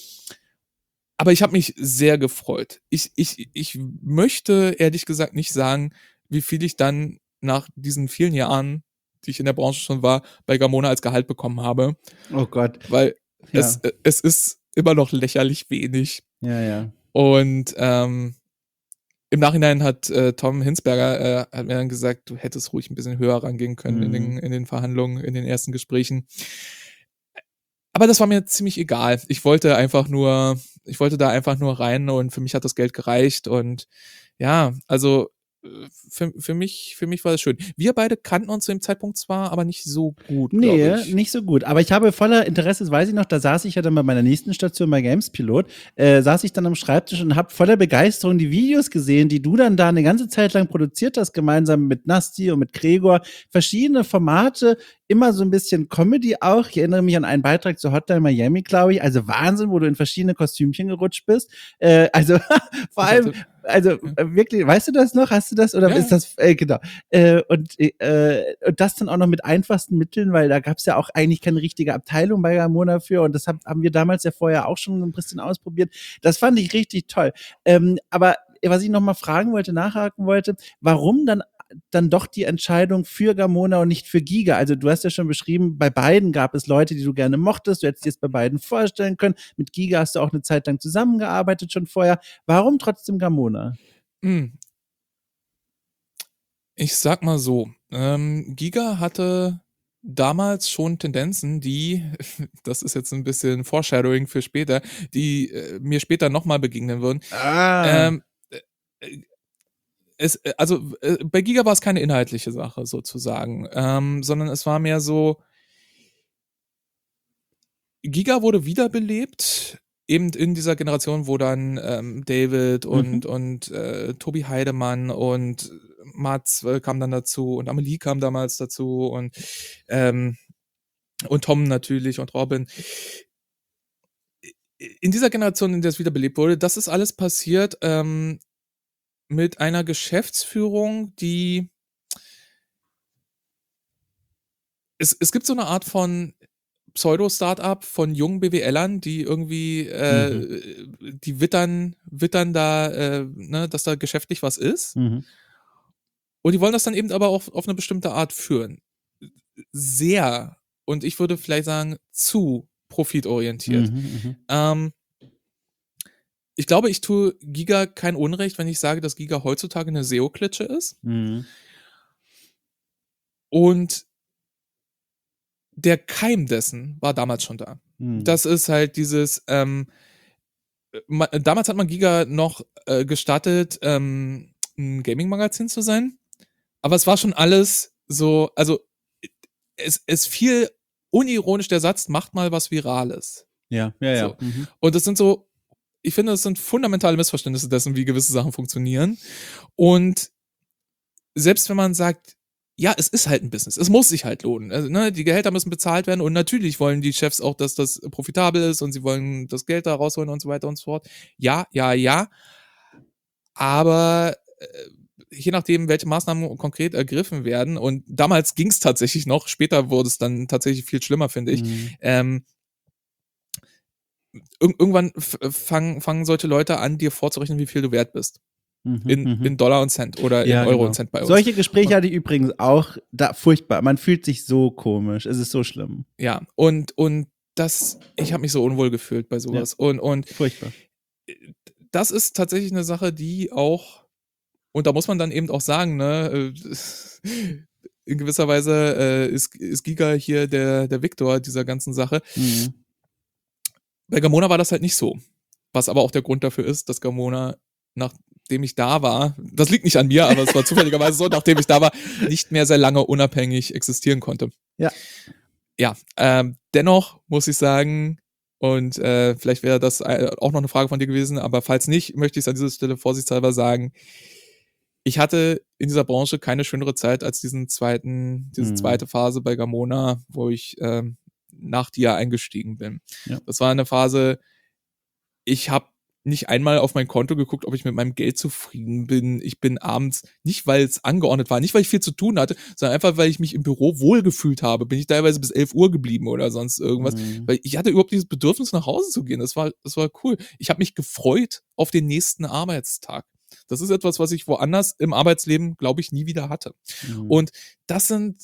Aber ich habe mich sehr gefreut. Ich, ich, ich möchte ehrlich gesagt nicht sagen, wie viel ich dann nach diesen vielen Jahren, die ich in der Branche schon war, bei Gamona als Gehalt bekommen habe. Oh Gott. Weil Ja. es, es ist immer noch lächerlich wenig. Ja, ja. Und ähm, im Nachhinein hat äh, Tom Hinsberger äh, hat mir dann gesagt, du hättest ruhig ein bisschen höher rangehen können Mhm. in, den, in den Verhandlungen, in den ersten Gesprächen. Aber das war mir ziemlich egal. Ich wollte einfach nur, ich wollte da einfach nur rein und für mich hat das Geld gereicht. Und ja, also für, für mich, für mich war das schön. Wir beide kannten uns zu dem Zeitpunkt zwar, aber nicht so gut, glaube Nee, ich. nicht so gut. Aber ich habe voller Interesse, das weiß ich noch, da saß ich ja dann bei meiner nächsten Station bei Gamespilot, äh, saß ich dann am Schreibtisch und habe voller Begeisterung die Videos gesehen, die du dann da eine ganze Zeit lang produziert hast, gemeinsam mit Nasti und mit Gregor. Verschiedene Formate, immer so ein bisschen Comedy auch. Ich erinnere mich an einen Beitrag zu Hotline Miami, glaube ich. Also Wahnsinn, wo du in verschiedene Kostümchen gerutscht bist. Äh, also vor allem, also ja. wirklich, weißt du das noch? Hast du das? Oder ja. ist das, äh, genau. Äh, und, äh, und das dann auch noch mit einfachsten Mitteln, weil da gab es ja auch eigentlich keine richtige Abteilung bei Gamona für. Und das hab, haben wir damals ja vorher auch schon ein bisschen ausprobiert. Das fand ich richtig toll. Ähm, aber was ich noch mal fragen wollte, nachhaken wollte, warum dann dann doch die Entscheidung für Gamona und nicht für Giga? Also du hast ja schon beschrieben, bei beiden gab es Leute, die du gerne mochtest, du hättest dir jetzt bei beiden vorstellen können. Mit Giga hast du auch eine Zeit lang zusammengearbeitet schon vorher. Warum trotzdem Gamona? Ich sag mal so, ähm, Giga hatte damals schon Tendenzen, die, das ist jetzt ein bisschen Foreshadowing für später, die äh, mir später nochmal begegnen würden. Ah. Ähm, äh, es, also äh, bei Giga war es keine inhaltliche Sache sozusagen, ähm, sondern es war mehr so, Giga wurde wiederbelebt, eben in dieser Generation, wo dann ähm, David und, mhm. und äh, Tobi Heidemann und Mats äh, kam dann dazu und Amelie kam damals dazu und, ähm, und Tom natürlich und Robin. in dieser Generation, in der es wiederbelebt wurde, das ist alles passiert ähm, mit einer Geschäftsführung, die es, es gibt so eine Art von Pseudo-Startup von jungen BWLern, die irgendwie äh, mhm. die wittern, wittern da, äh, ne, dass da geschäftlich was ist. Mhm. Und die wollen das dann eben aber auch auf eine bestimmte Art führen. Sehr, und ich würde vielleicht sagen, zu profitorientiert. Mhm, ähm, ich glaube, ich tue Giga kein Unrecht, wenn ich sage, dass Giga heutzutage eine S E O-Klitsche ist. Mhm. Und der Keim dessen war damals schon da. Mhm. Das ist halt dieses, ähm, ma, damals hat man Giga noch äh, gestattet, ähm, ein Gaming-Magazin zu sein. Aber es war schon alles so, also es, es fiel unironisch der Satz, macht mal was Virales. Ja, ja, ja. So. Mhm. Und das sind so, ich finde, das sind fundamentale Missverständnisse dessen, wie gewisse Sachen funktionieren. Und selbst wenn man sagt, ja, es ist halt ein Business, es muss sich halt lohnen. Also, ne, die Gehälter müssen bezahlt werden und natürlich wollen die Chefs auch, dass das profitabel ist und sie wollen das Geld da rausholen und so weiter und so fort. Ja, ja, ja. Aber äh, je nachdem, welche Maßnahmen konkret ergriffen werden, und damals ging es tatsächlich noch, später wurde es dann tatsächlich viel schlimmer, finde ich, mhm. ähm, ir- irgendwann f- fangen, fangen solche Leute an, dir vorzurechnen, wie viel du wert bist. In, in Dollar und Cent oder ja, in Euro genau. und Cent bei uns. Solche Gespräche hatte ich übrigens auch, da, furchtbar. Man fühlt sich so komisch, es ist so schlimm. Ja, und, und das, ich habe mich so unwohl gefühlt bei sowas. Ja. Und, und furchtbar. Das ist tatsächlich eine Sache, die auch, und da muss man dann eben auch sagen, ne, in gewisser Weise äh, ist, ist Giga hier der, der Viktor dieser ganzen Sache. Mhm. Bei Gamona war das halt nicht so. Was aber auch der Grund dafür ist, dass Gamona, nachdem ich da war, das liegt nicht an mir, aber es war zufälligerweise so, nachdem ich da war, nicht mehr sehr lange unabhängig existieren konnte. Ja. Ja, ähm, dennoch muss ich sagen, und äh, vielleicht wäre das auch noch eine Frage von dir gewesen, aber falls nicht, möchte ich es an dieser Stelle vorsichtshalber sagen, ich hatte in dieser Branche keine schönere Zeit als diesen zweiten, diese mhm. zweite Phase bei Gamona, wo ich ähm, nach dir eingestiegen bin. Ja. Das war eine Phase, ich habe nicht einmal auf mein Konto geguckt, ob ich mit meinem Geld zufrieden bin. Ich bin abends, nicht weil es angeordnet war, nicht weil ich viel zu tun hatte, sondern einfach, weil ich mich im Büro wohlgefühlt habe, bin ich teilweise bis elf Uhr geblieben oder sonst irgendwas. Mhm. Weil ich hatte überhaupt dieses Bedürfnis, nach Hause zu gehen. Das war, das war cool. Ich habe mich gefreut auf den nächsten Arbeitstag. Das ist etwas, was ich woanders im Arbeitsleben, glaube ich, nie wieder hatte. Mhm. Und das sind,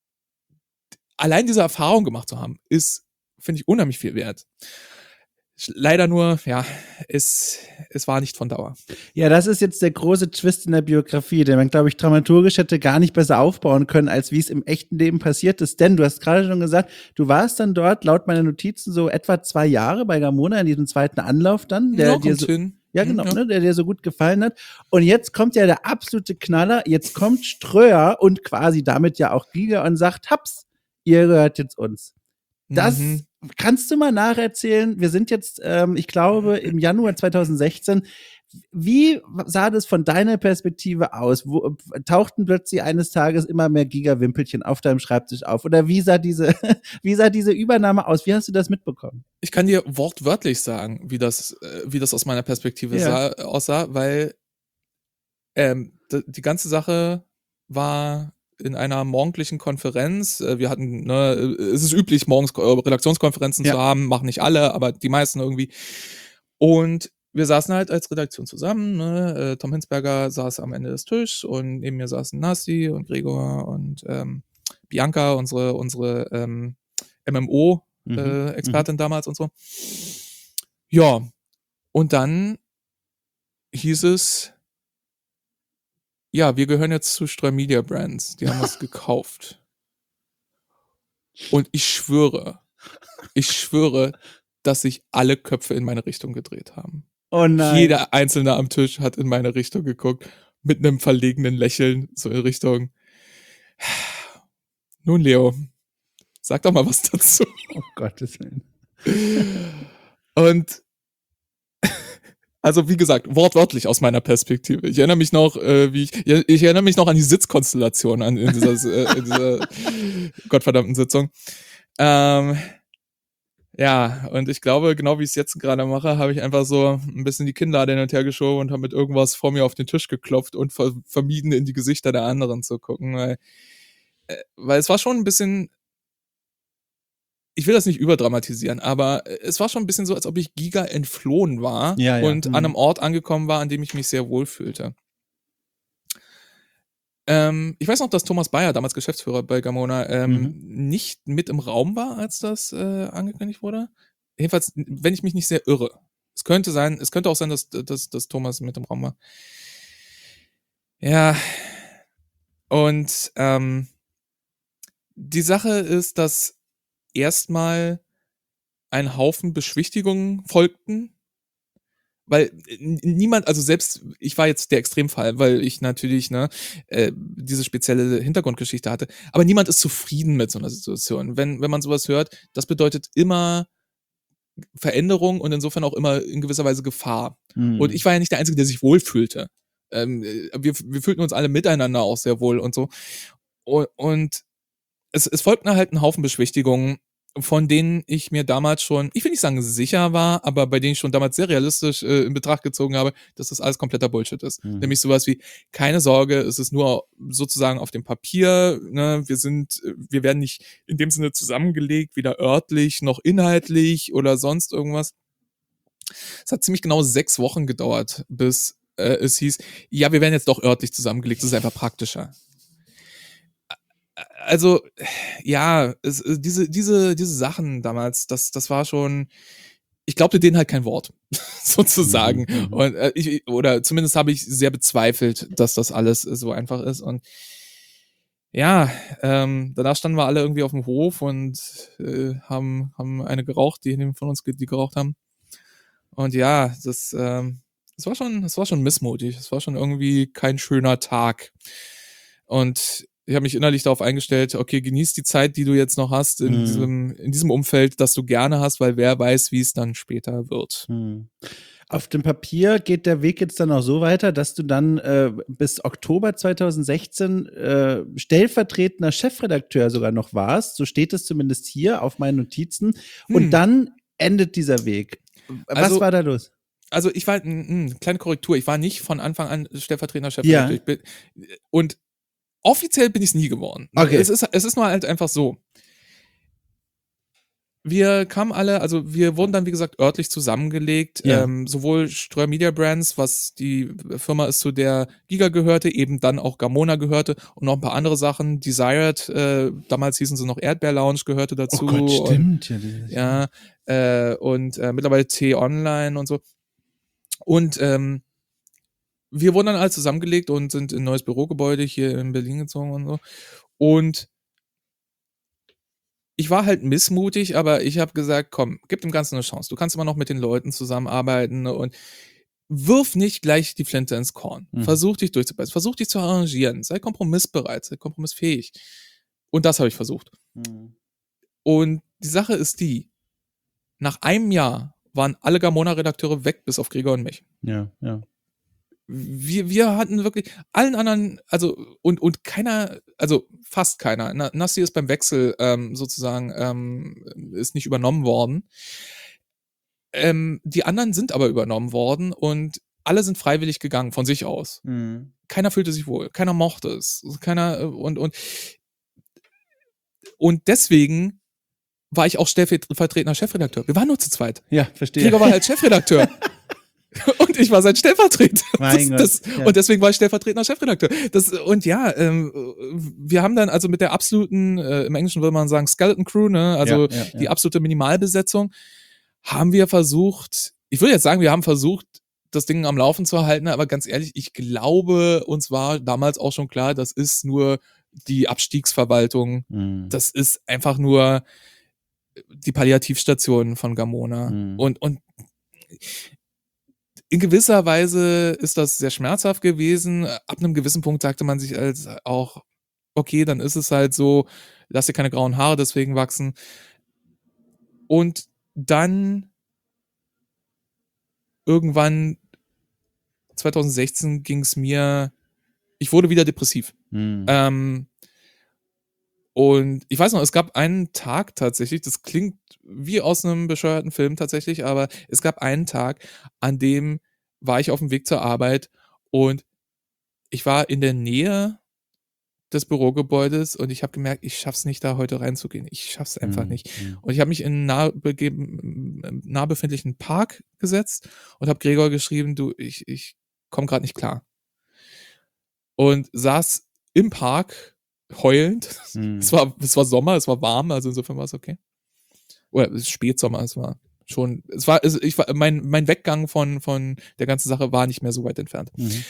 allein diese Erfahrung gemacht zu haben, ist, finde ich, unheimlich viel wert. Leider nur, ja, es, es war nicht von Dauer. Ja, das ist jetzt der große Twist in der Biografie, den man, glaube ich, dramaturgisch hätte gar nicht besser aufbauen können, als wie es im echten Leben passiert ist. Denn du hast gerade schon gesagt, du warst dann dort, laut meiner Notizen, so etwa zwei Jahre bei Gamona in diesem zweiten Anlauf dann. Der ja, dir so, hin. Ja, genau, ja. Ne, der dir so gut gefallen hat. Und jetzt kommt ja der absolute Knaller, jetzt kommt Ströer und quasi damit ja auch Giga und sagt, haps, ihr gehört jetzt uns. Das mhm. kannst du mal nacherzählen? Wir sind jetzt, ähm, ich glaube, im Januar zwanzig sechzehn. Wie sah das von deiner Perspektive aus? Wo, tauchten plötzlich eines Tages immer mehr Giga-Wimpelchen auf deinem Schreibtisch auf? Oder wie sah diese, wie sah diese Übernahme aus? Wie hast du das mitbekommen? Ich kann dir wortwörtlich sagen, wie das, wie das aus meiner Perspektive ja. sah, aussah, weil ähm, die ganze Sache war in einer morgendlichen Konferenz. Wir hatten, ne, es ist üblich, morgens Redaktionskonferenzen ja. zu haben, machen nicht alle, aber die meisten irgendwie. Und wir saßen halt als Redaktion zusammen, ne? Tom Hinsberger saß am Ende des Tisches und neben mir saßen Nasti und Gregor und ähm, Bianca, unsere, unsere ähm, M M O-Expertin mhm. äh, damals und so. Ja, und dann hieß es, ja, wir gehören jetzt zu Ströer Media Brands. Die haben was gekauft. Und ich schwöre, ich schwöre, dass sich alle Köpfe in meine Richtung gedreht haben. Oh nein. Jeder Einzelne am Tisch hat in meine Richtung geguckt, mit einem verlegenen Lächeln, so in Richtung. Nun, Leo, sag doch mal was dazu. Oh Gottes Willen. Und also wie gesagt, wortwörtlich aus meiner Perspektive. Ich erinnere mich noch, äh, wie ich, ich erinnere mich noch an die Sitzkonstellation an in dieser, äh, in dieser gottverdammten Sitzung. Ähm, Ja, und ich glaube, genau wie ich es jetzt gerade mache, habe ich einfach so ein bisschen die Kinnlade hin und her geschoben und habe mit irgendwas vor mir auf den Tisch geklopft und ver vermieden, in die Gesichter der anderen zu gucken, weil äh, weil es war schon ein bisschen, ich will das nicht überdramatisieren, aber äh, es war schon ein bisschen so, als ob ich Giga entflohen war Ja, ja. und Mhm. an einem Ort angekommen war, an dem ich mich sehr wohl fühlte. Ähm, ich weiß noch, dass Thomas Bayer, damals Geschäftsführer bei Gamona, ähm, Mhm. nicht mit im Raum war, als das äh, angekündigt wurde. Jedenfalls, wenn ich mich nicht sehr irre. Es könnte sein, es könnte auch sein, dass, dass, dass Thomas mit im Raum war. Ja, und ähm, die Sache ist, dass erstmal ein Haufen Beschwichtigungen folgten, weil äh, niemand, also selbst ich war jetzt der Extremfall, weil ich natürlich ne äh, diese spezielle Hintergrundgeschichte hatte, aber niemand ist zufrieden mit so einer Situation. Wenn wenn man sowas hört, das bedeutet immer Veränderung und insofern auch immer in gewisser Weise Gefahr. Und Mhm. ich war ja nicht der Einzige, der sich wohlfühlte. Ähm, äh, wir wir fühlten uns alle miteinander auch sehr wohl und so. U und es es folgten halt 'n Haufen Beschwichtigungen, von denen ich mir damals schon, ich will nicht sagen sicher war, aber bei denen ich schon damals sehr realistisch, äh, in Betracht gezogen habe, dass das alles kompletter Bullshit ist. Mhm. Nämlich so was wie: „Keine Sorge, es ist nur sozusagen auf dem Papier, ne? Wir sind äh, wir werden nicht in dem Sinne zusammengelegt, weder örtlich noch inhaltlich oder sonst irgendwas.“ Es hat ziemlich genau sechs Wochen gedauert, bis, äh, es hieß: „Ja, wir werden jetzt doch örtlich zusammengelegt, das ist einfach praktischer.“ Also, ja, es äh, diese diese diese Sachen damals, das das war schon, ich glaubte denen halt kein Wort, Mhm. sozusagen. Mhm. Und, äh, ich oder zumindest habe ich sehr bezweifelt, dass das alles äh, so einfach ist. Und ja, ähm, danach standen wir alle irgendwie auf dem Hof und, äh, haben haben eine geraucht, die von uns ge die geraucht haben. Und ja, das, ähm das war schon das war schon missmutig. Es war schon irgendwie kein schöner Tag. Und ich habe mich innerlich darauf eingestellt: „Okay, genieß die Zeit, die du jetzt noch hast in Mhm. diesem in diesem Umfeld, das du gerne hast, weil wer weiß, wie es dann später wird.“ Mhm. Auf dem Papier geht der Weg jetzt dann auch so weiter, dass du dann äh, bis Oktober zweitausendsechzehn äh, stellvertretender Chefredakteur sogar noch warst. So steht es zumindest hier auf meinen Notizen. Und Hm, dann endet dieser Weg. Was also war da los? also ich war hm, hm, kleine Korrektur, ich war nicht von Anfang an stellvertretender Chefredakteur. Ja, Ich bin und offiziell bin ich's nie geworden, ne? Es okay. ist es ist nur halt einfach so. Wir kamen alle, also wir wurden dann, wie gesagt, örtlich zusammengelegt. Ja. Ähm, sowohl Ströer Media Brands, was die Firma ist, zu der Giga gehörte, eben dann auch Gamona gehörte und noch ein paar andere Sachen. Desired, äh, damals hießen sie noch Erdbeer Lounge, gehörte Oh Gott, dazu und stimmt. Ja, dieses, ja. ja, äh, und äh, mittlerweile T-Online und so. Und ähm, wir wurden dann alle zusammengelegt und sind in 'n neues Bürogebäude hier in Berlin gezogen und so. Und ich war halt missmutig, aber ich habe gesagt: „Komm, gib dem Ganzen 'ne Chance. Du kannst immer noch mit den Leuten zusammenarbeiten, ne, und wirf nicht gleich die Flinte ins Korn. Mhm. Versuch dich durchzubeißen, versuch dich zu arrangieren, sei kompromissbereit, sei kompromissfähig.“ Und das habe ich versucht. Mhm. Und die Sache ist die, nach einem Jahr waren alle Gamona-Redakteure weg, bis auf Gregor und mich. Ja, ja. Wir wir hatten wirklich allen anderen, also und und keiner, also fast keiner. Na Nassi ist beim Wechsel, ähm, sozusagen, ähm ist nicht übernommen worden. Ähm, die anderen sind aber übernommen worden und alle sind freiwillig gegangen von sich aus. Mhm. Keiner fühlte sich wohl, keiner mochte es. Keiner äh, und und und deswegen war ich auch stellvertretender Chefredakteur. Wir waren nur zu zweit. Ja, verstehe. Gregor war halt Chefredakteur und ich war sein Stellvertreter. Mein Das Gott. das Ja. und deswegen war ich stellvertretender Chefredakteur. Das und ja, ähm, wir haben dann also mit der absoluten, äh, im Englischen würde man sagen Skeleton Crew, ne, Ja, also ja, die ja. absolute Minimalbesetzung, haben wir versucht, ich würde jetzt sagen, wir haben versucht, das Ding am Laufen zu halten, aber ganz ehrlich, ich glaube, uns war damals auch schon klar, das ist nur die Abstiegsverwaltung. Mhm. Das ist einfach nur die Palliativstation von Gamona. Mhm. Und und in gewisser Weise ist das sehr schmerzhaft gewesen. Ab 'nem gewissen Punkt sagte man sich als auch: „Okay, dann ist es halt so, lass dir keine grauen Haare deswegen wachsen.“ Und dann irgendwann zweitausendsechzehn ging's mir, ich wurde wieder depressiv. Mhm. Ähm, Und ich weiß noch, es gab einen Tag tatsächlich, das klingt wie aus einem bescheuerten Film tatsächlich, aber es gab einen Tag, an dem war ich auf dem Weg zur Arbeit und ich war in der Nähe des Bürogebäudes und ich habe gemerkt, ich schaff's nicht, da heute reinzugehen. Ich schaff's einfach Mhm. nicht. Und ich habe mich in 'n nah begeben nah befindlichen Park gesetzt und habe Gregor geschrieben: „Du, ich ich komme grad nicht klar." Und saß im Park heulend. Mhm. Es war es war Sommer, es war warm, also insofern war's okay. Oder es ist Spätsommer, es war schon es war also ich war mein mein Weggang von von der ganzen Sache war nicht mehr so weit entfernt. Mhm.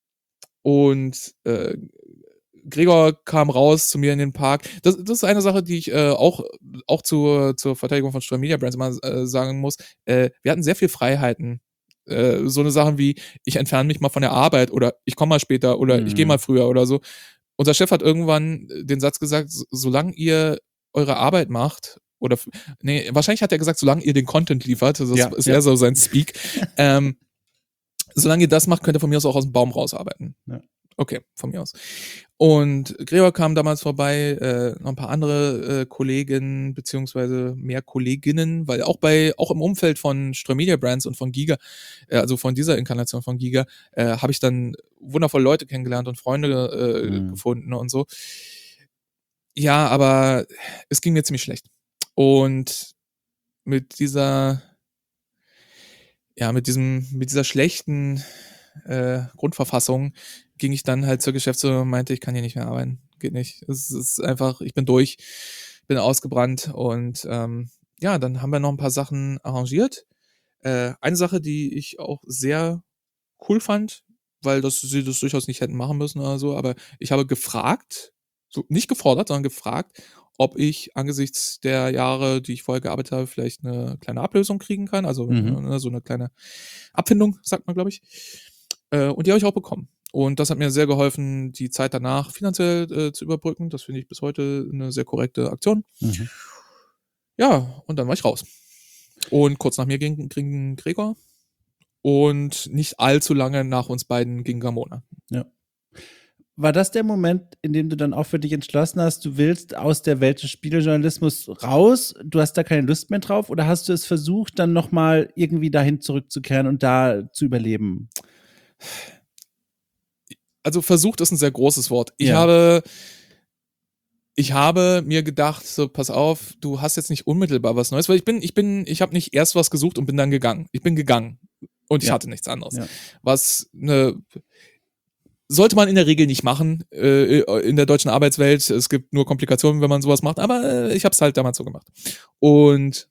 Und, äh, Gregor kam raus zu mir in den Park. Das das ist eine Sache, die ich, äh, auch auch zur zur Verteidigung von Story Media Brands immer, äh, sagen muss. Äh, wir hatten sehr viel Freiheiten. Äh, so 'ne Sachen wie: „Ich entferne mich mal von der Arbeit" oder „Ich komme mal später" oder „Ich gehe mal Mhm. früher" oder so. Unser Chef hat irgendwann den Satz gesagt: „S solange ihr eure Arbeit macht" oder f ne, wahrscheinlich hat er gesagt: „Solange ihr den Content liefert." Das Ja, ist ja. eher so sein Speak. Ähm, „Solange ihr das macht, könnt ihr von mir aus auch aus'm Baum rausarbeiten." Ja. Okay, von mir aus. Und Gregor kam damals vorbei, äh, noch 'n paar andere, äh, Kollegen beziehungsweise mehr Kolleginnen, weil auch bei auch im Umfeld von Story Media Brands und von Giga, äh, also von dieser Inkarnation von Giga, äh, habe ich dann wundervolle Leute kennengelernt und Freunde, äh, Mhm. gefunden und so. Ja, aber es ging mir ziemlich schlecht. Und mit dieser ja, mit diesem mit dieser schlechten, äh, Grundverfassung ging ich dann halt zur Geschäftsführung und meinte: „Ich kann hier nicht mehr arbeiten. Geht nicht. Es ist einfach ich bin durch, bin ausgebrannt." Und, ähm, ja, dann haben wir noch 'n paar Sachen arrangiert. Äh, eine Sache, die ich auch sehr cool fand, weil das sie das durchaus nicht hätten machen müssen oder so, aber ich habe gefragt, so nicht gefordert, sondern gefragt, ob ich angesichts der Jahre, die ich vorher gearbeitet habe, vielleicht 'ne kleine Ablösung kriegen kann, also, Mhm. ne, so 'ne kleine Abfindung, sagt man, glaube ich. Äh, und die habe ich auch bekommen. Und das hat mir sehr geholfen, die Zeit danach finanziell, äh, zu überbrücken. Das finde ich bis heute 'ne sehr korrekte Aktion. Mhm. Ja, und dann war ich raus. Und kurz nach mir ging ging Gregor und nicht allzu lange nach uns beiden ging Ramona. Ja. War das der Moment, in dem du dann auch für dich entschlossen hast, du willst aus der Welt des Spielejournalismus raus, du hast da keine Lust mehr drauf oder hast du es versucht, dann noch mal irgendwie dahin zurückzukehren und da zu überleben? Also, versucht ist 'n sehr großes Wort. Ich Ja. habe ich habe mir gedacht: „So, pass auf, du hast jetzt nicht unmittelbar was Neues", weil ich bin ich bin ich habe nicht erst was gesucht und bin dann gegangen. Ich bin gegangen und ich Ja. hatte nichts anderes. Ja. Was 'ne sollte man in der Regel nicht machen, äh, in der deutschen Arbeitswelt. Es gibt nur Komplikationen, wenn man so was macht, aber, äh, ich habe es halt damals so gemacht. Und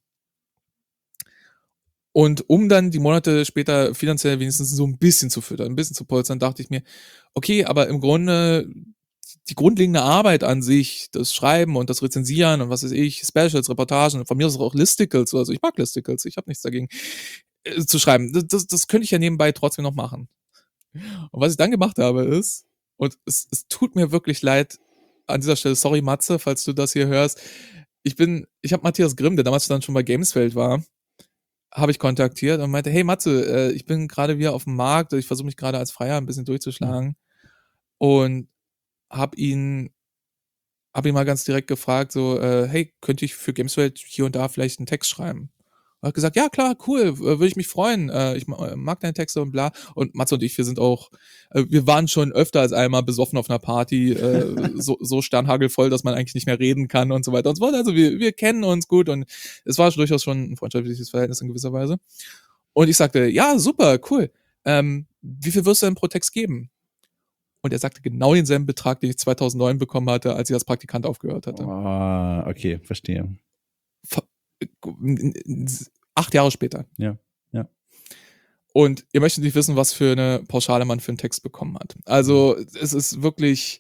und um dann die Monate später finanziell wenigstens so 'n bisschen zu füttern, 'n bisschen zu polstern, dachte ich mir: „Okay, aber im Grunde die grundlegende Arbeit an sich, das Schreiben und das Rezensieren und was weiß ich, Specials, Reportagen und von mir aus auch Listicles oder so, ich mag Listicles, ich habe nichts dagegen, äh, zu schreiben. D das das könnte ich ja nebenbei trotzdem noch machen." Und was ich dann gemacht habe, ist und es es tut mir wirklich leid an dieser Stelle, sorry Matze, falls du das hier hörst. Ich bin ich habe Matthias Grimm, der damals dann schon bei Gameswelt war, habe ich kontaktiert und meinte: „Hey Matze, äh, ich bin grade wieder aufm Markt, ich versuche mich grade als Freier 'n bisschen Mhm. durchzuschlagen." Und habe ihn habe ihn mal ganz direkt gefragt so, äh: „Hey, könnte ich für Gameswelt hier und da vielleicht 'n Text schreiben?" Er hat gesagt: „Ja klar, cool, w würde ich mich freuen. Äh, ich ma mag deine Texte und bla." Und Matze und ich, wir sind auch äh, wir waren schon öfter als einmal besoffen auf 'ner Party, äh, so so sternhagelvoll, dass man eigentlich nicht mehr reden kann und so weiter und so fort. Also, wir wir kennen uns gut und es war durchaus schon 'n freundschaftliches Verhältnis in gewisser Weise. Und ich sagte: „Ja, super, cool. Ähm, wie viel wirst du denn pro Text geben?" Und er sagte genau denselben Betrag, den ich zweitausendneun bekommen hatte, als ich als Praktikant aufgehört hatte. Oh, okay, verstehe. Ver äh, gu n n n s acht Jahre später. Ja, ja. Und ihr möchtet nicht wissen, was für 'ne Pauschale man für 'n Text bekommen hat. Mhm. Also, es ist wirklich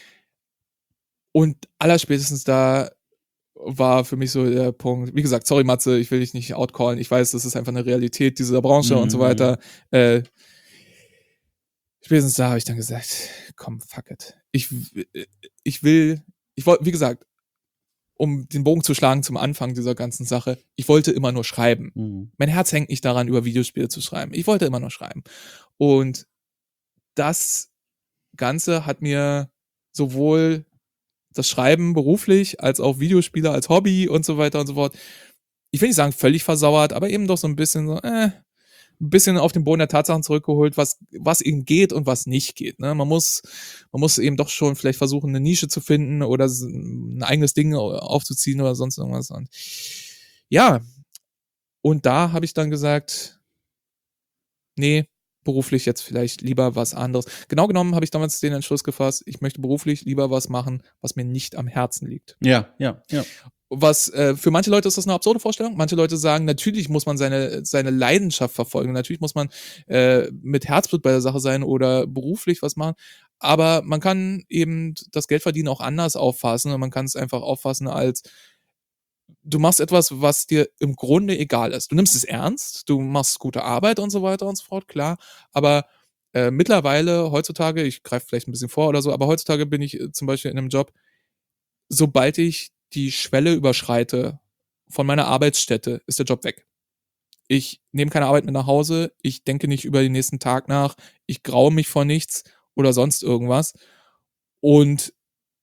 und allerspätestens da war für mich so der Punkt wie gesagt, sorry Matze, ich will dich nicht outcallen. Ich weiß, das ist einfach 'ne Realität dieser Branche und so Mhm, mhm. weiter. Äh spätestens da habe ich dann gesagt: „Komm, fuck it." Ich w äh, ich will ich woll wie gesagt, um den Bogen zu schlagen zum Anfang dieser ganzen Sache, ich wollte immer nur schreiben. Mhm. Mein Herz hängt nicht daran, über Videospiele zu schreiben. Ich wollte immer nur schreiben. Und das Ganze hat mir sowohl das Schreiben beruflich, als auch Videospiele als Hobby und so weiter und so fort. Ich will nicht sagen völlig versauert, aber eben doch so ein bisschen so, äh, ein bisschen auf den Boden der Tatsachen zurückgeholt, was, was eben geht und was nicht geht. Ne? Man muss, man muss eben doch schon vielleicht versuchen, eine Nische zu finden oder ein eigenes Ding aufzuziehen oder sonst irgendwas. Und ja, und da habe ich dann gesagt, nee, beruflich jetzt vielleicht lieber was anderes. Genau genommen habe ich damals den Entschluss gefasst, ich möchte beruflich lieber was machen, was mir nicht am Herzen liegt. Ja, ja, ja. Was äh, für manche Leute ist das eine absurde Vorstellung. Manche Leute sagen, natürlich muss man seine seine Leidenschaft verfolgen. Natürlich muss man äh, mit Herzblut bei der Sache sein oder beruflich was machen. Aber man kann eben das Geldverdienen auch anders auffassen und man kann es einfach auffassen als du machst etwas, was dir im Grunde egal ist. Du nimmst es ernst, du machst gute Arbeit und so weiter und so fort, klar. Aber äh, mittlerweile, heutzutage, ich greife vielleicht ein bisschen vor oder so, aber heutzutage bin ich äh, zum Beispiel in einem Job, sobald ich die Schwelle überschreite von meiner Arbeitsstätte, ist der Job weg. Ich nehme keine Arbeit mit nach Hause, ich denke nicht über den nächsten Tag nach, ich graue mich vor nichts oder sonst irgendwas. Und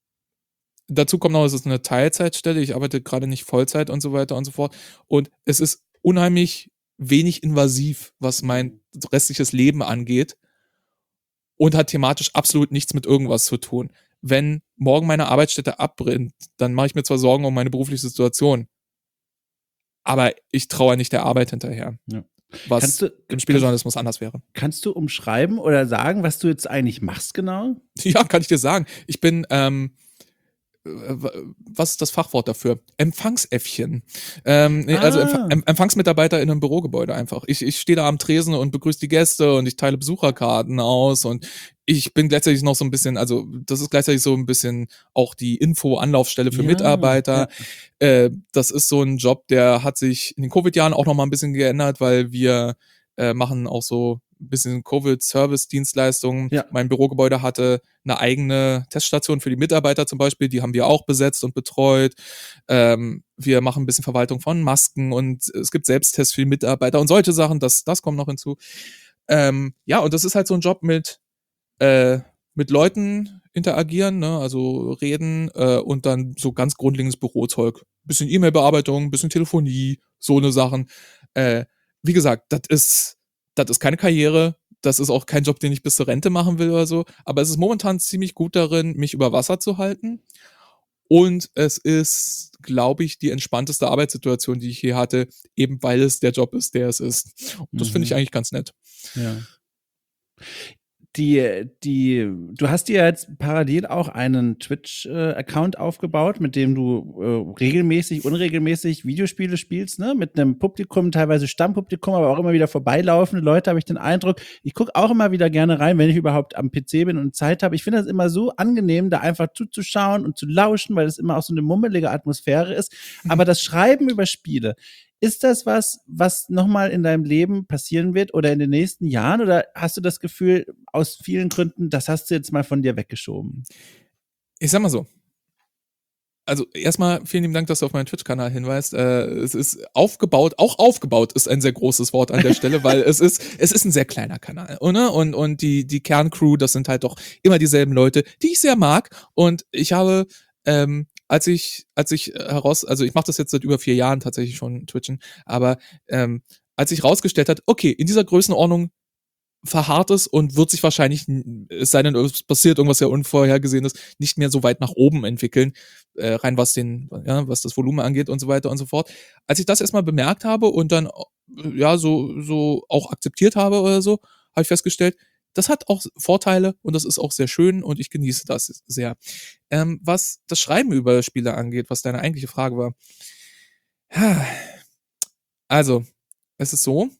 dazu kommt noch, es ist eine Teilzeitstelle, ich arbeite gerade nicht Vollzeit und so weiter und so fort. Und es ist unheimlich wenig invasiv, was mein restliches Leben angeht und hat thematisch absolut nichts mit irgendwas zu tun. Wenn morgen meine Arbeitsstätte abbrennt, dann mache ich mir zwar Sorgen um meine berufliche Situation, aber ich traue nicht der Arbeit hinterher. Ja. Was kannst du, im Spielejournalismus kannst, anders wäre. Kannst du umschreiben oder sagen, was du jetzt eigentlich machst genau? Ja, kann ich dir sagen. Ich bin, ähm, was ist das Fachwort dafür? Empfangsäffchen. Ähm, ah. Also Empf- Empfangsmitarbeiter in einem Bürogebäude einfach. Ich, ich stehe da am Tresen und begrüße die Gäste und ich teile Besucherkarten aus und ich bin gleichzeitig noch so ein bisschen, also das ist gleichzeitig so ein bisschen auch die Info-Anlaufstelle für ja, Mitarbeiter. Ja. Äh, das ist so ein Job, der hat sich in den Covid-Jahren auch noch mal ein bisschen geändert, weil wir äh, machen auch so ein bisschen Covid-Service-Dienstleistungen. Ja. Mein Bürogebäude hatte eine eigene Teststation für die Mitarbeiter zum Beispiel, die haben wir auch besetzt und betreut. Ähm, wir machen ein bisschen Verwaltung von Masken und es gibt Selbsttests für die Mitarbeiter und solche Sachen, das, das kommt noch hinzu. Ähm, ja, und das ist halt so ein Job mit, äh, mit Leuten interagieren, ne? Also reden äh, und dann so ganz grundlegendes Bürozeug. Bisschen E-Mail-Bearbeitung, bisschen Telefonie, so eine Sachen. Äh, wie gesagt, das ist Das ist keine Karriere, das ist auch kein Job, den ich bis zur Rente machen will oder so, aber es ist momentan ziemlich gut darin, mich über Wasser zu halten und es ist, glaube ich, die entspannteste Arbeitssituation, die ich je hatte, eben weil es der Job ist, der es ist. Und das mhm. finde ich eigentlich ganz nett. Ja. Die, die, du hast dir jetzt parallel auch einen Twitch-Account äh, aufgebaut, mit dem du äh, regelmäßig, unregelmäßig Videospiele spielst, ne? Mit einem Publikum, teilweise Stammpublikum, aber auch immer wieder vorbeilaufende Leute, habe ich den Eindruck. Ich gucke auch immer wieder gerne rein, wenn ich überhaupt am P C bin und Zeit habe. Ich finde das immer so angenehm, da einfach zuzuschauen und zu lauschen, weil es immer auch so eine mummelige Atmosphäre ist. Mhm. Aber das Schreiben über Spiele, ist das was, was nochmal in deinem Leben passieren wird oder in den nächsten Jahren? Oder hast du das Gefühl, aus vielen Gründen, das hast du jetzt mal von dir weggeschoben? Ich sag mal so. Also erstmal vielen lieben Dank, dass du auf meinen Twitch-Kanal hinweist. Äh, es ist aufgebaut, auch aufgebaut ist ein sehr großes Wort an der Stelle, weil es ist, es ist ein sehr kleiner Kanal, oder? Und, und die, die Kerncrew, das sind halt doch immer dieselben Leute, die ich sehr mag. Und ich habe, ähm, als ich, als ich heraus, also ich mache das jetzt seit über vier Jahren tatsächlich schon Twitchen, aber ähm, als ich rausgestellt hat, okay, in dieser Größenordnung verharrt es und wird sich wahrscheinlich, es sei denn, es passiert irgendwas sehr Unvorhergesehenes, nicht mehr so weit nach oben entwickeln, äh, rein was den, ja, was das Volumen angeht und so weiter und so fort. Als ich das erstmal bemerkt habe und dann, ja, so, so auch akzeptiert habe oder so, habe ich festgestellt, das hat auch Vorteile und das ist auch sehr schön und ich genieße das sehr. Ähm, was das Schreiben über Spiele angeht, was deine eigentliche Frage war. Also, es ist so,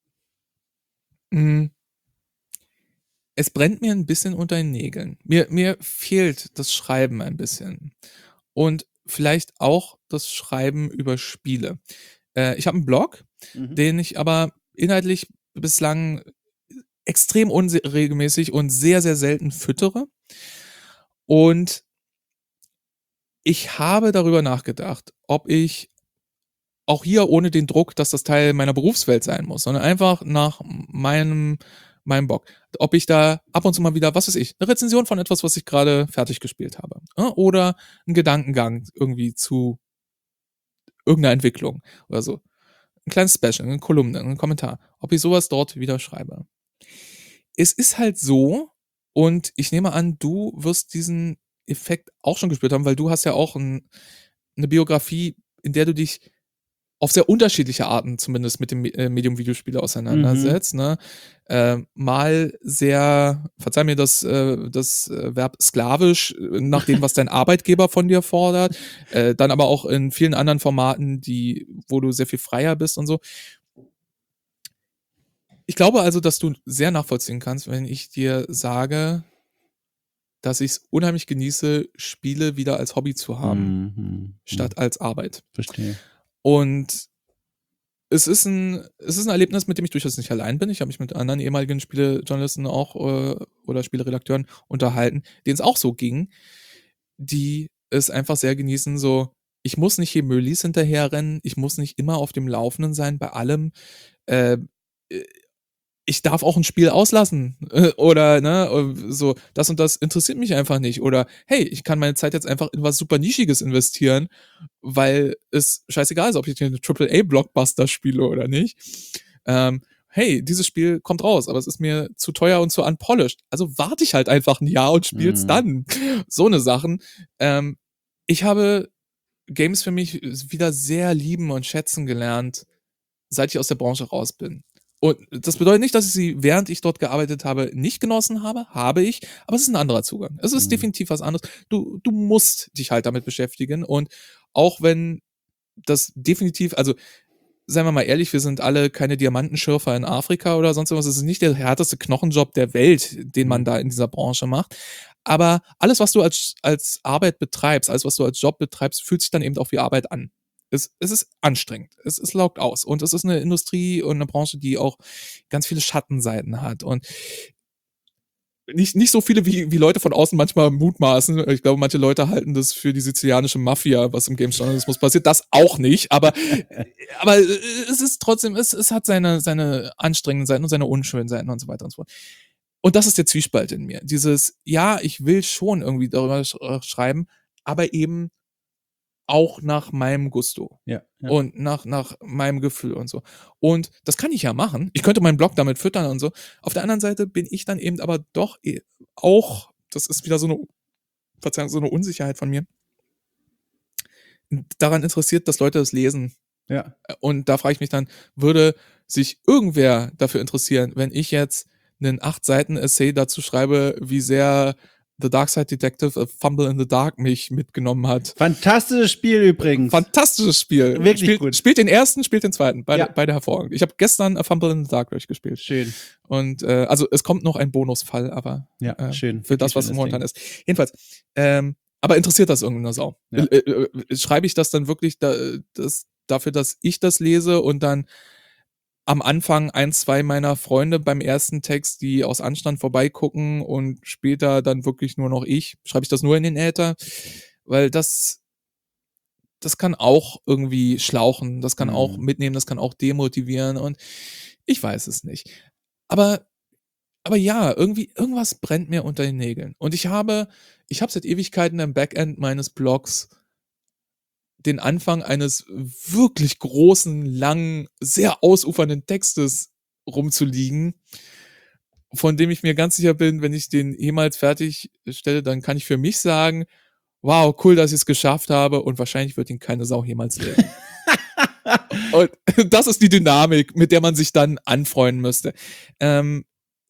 mh, es brennt mir ein bisschen unter den Nägeln. Mir, mir fehlt das Schreiben ein bisschen. Und vielleicht auch das Schreiben über Spiele. Äh, ich habe einen Blog, mhm. den ich aber inhaltlich bislang extrem unregelmäßig und sehr, sehr selten füttere. Und ich habe darüber nachgedacht, ob ich auch hier ohne den Druck, dass das Teil meiner Berufswelt sein muss, sondern einfach nach meinem meinen Bock. Ob ich da ab und zu mal wieder, was weiß ich, eine Rezension von etwas, was ich gerade fertig gespielt habe. Oder einen Gedankengang irgendwie zu irgendeiner Entwicklung oder so. Ein kleines Special, eine Kolumne, einen Kommentar. Ob ich sowas dort wieder schreibe. Es ist halt so, und ich nehme an, du wirst diesen Effekt auch schon gespürt haben, weil du hast ja auch ein, eine Biografie, in der du dich auf sehr unterschiedliche Arten zumindest mit dem äh, Medium Videospiele auseinandersetzt. Mhm. Ne? Äh, mal sehr, verzeih mir das, äh, das äh, Verb sklavisch, nach dem, was dein Arbeitgeber von dir fordert. Äh, dann aber auch in vielen anderen Formaten, die, wo du sehr viel freier bist und so. Ich glaube also, dass du sehr nachvollziehen kannst, wenn ich dir sage, dass ich es unheimlich genieße, Spiele wieder als Hobby zu haben, Mhm. statt als Arbeit. Verstehe. Und es ist ein, es ist ein Erlebnis, mit dem ich durchaus nicht allein bin. Ich habe mich mit anderen ehemaligen Spielejournalisten auch äh, oder Spieleredakteuren unterhalten, denen es auch so ging, die es einfach sehr genießen, so, ich muss nicht hier Müllis hinterherrennen, ich muss nicht immer auf dem Laufenden sein bei allem. Äh, ich darf auch ein Spiel auslassen oder ne, so, das und das interessiert mich einfach nicht. Oder hey, ich kann meine Zeit jetzt einfach in was super Nischiges investieren, weil es scheißegal ist, ob ich einen Triple A Blockbuster spiele oder nicht. Ähm, hey, dieses Spiel kommt raus, aber es ist mir zu teuer und zu unpolished. Also warte ich halt einfach ein Jahr und spiel's mhm. dann. So eine Sachen. Ähm, ich habe Games für mich wieder sehr lieben und schätzen gelernt, seit ich aus der Branche raus bin. Und das bedeutet nicht, dass ich sie, während ich dort gearbeitet habe, nicht genossen habe. Habe ich. Aber es ist ein anderer Zugang. Es ist mhm. definitiv was anderes. Du, du musst dich halt damit beschäftigen. Und auch wenn das definitiv, also seien wir mal ehrlich, wir sind alle keine Diamantenschürfer in Afrika oder sonst was. Es ist nicht der härteste Knochenjob der Welt, den man da in dieser Branche macht. Aber alles, was du als, als Arbeit betreibst, alles, was du als Job betreibst, fühlt sich dann eben auch wie Arbeit an. Es, es ist anstrengend, es, es laugt aus und es ist eine Industrie und eine Branche, die auch ganz viele Schattenseiten hat und nicht, nicht so viele, wie, wie Leute von außen manchmal mutmaßen. Ich glaube, manche Leute halten das für die sizilianische Mafia, was im Games-Journalismus passiert. Das auch nicht, aber, aber es ist trotzdem, es, es hat seine, seine anstrengenden Seiten und seine unschönen Seiten und so weiter und so fort. Und das ist der Zwiespalt in mir. Dieses, ja, ich will schon irgendwie darüber sch- schreiben, aber eben auch nach meinem Gusto. Ja, ja. Und nach, nach meinem Gefühl und so. Und das kann ich ja machen. Ich könnte meinen Blog damit füttern und so. Auf der anderen Seite bin ich dann eben aber doch auch, das ist wieder so eine, Verzeihung, so eine Unsicherheit von mir, daran interessiert, dass Leute das lesen. Ja. Und da frage ich mich dann, würde sich irgendwer dafür interessieren, wenn ich jetzt einen acht Seiten Essay dazu schreibe, wie sehr The Dark Side Detective, A Fumble in the Dark mich mitgenommen hat. Fantastisches Spiel übrigens. Fantastisches Spiel. Wirklich spielt, gut. Spielt den ersten, spielt den zweiten. Beide, ja. beide hervorragend. Ich habe gestern A Fumble in the Dark durchgespielt. Schön. Und äh, also es kommt noch ein Bonusfall, aber ja, äh, schön. für das, was es momentan ist. Jedenfalls, ähm, aber interessiert das irgendeine Sau? Ja. Äh, äh, schreibe ich das dann wirklich da, das, dafür, dass ich das lese und dann am Anfang ein, zwei meiner Freunde beim ersten Text, die aus Anstand vorbeigucken und später dann wirklich nur noch ich, schreibe ich das nur in den Äther, weil das, das kann auch irgendwie schlauchen, das kann mhm. auch mitnehmen, das kann auch demotivieren und ich weiß es nicht. Aber, aber ja, irgendwie, irgendwas brennt mir unter den Nägeln. Und ich habe, ich habe seit Ewigkeiten im Backend meines Blogs den Anfang eines wirklich großen, langen, sehr ausufernden Textes rumzuliegen, von dem ich mir ganz sicher bin, wenn ich den jemals fertigstelle, dann kann ich für mich sagen, wow, cool, dass ich es geschafft habe und wahrscheinlich wird ihn keine Sau jemals lesen. Und das ist die Dynamik, mit der man sich dann anfreunden müsste. Ähm,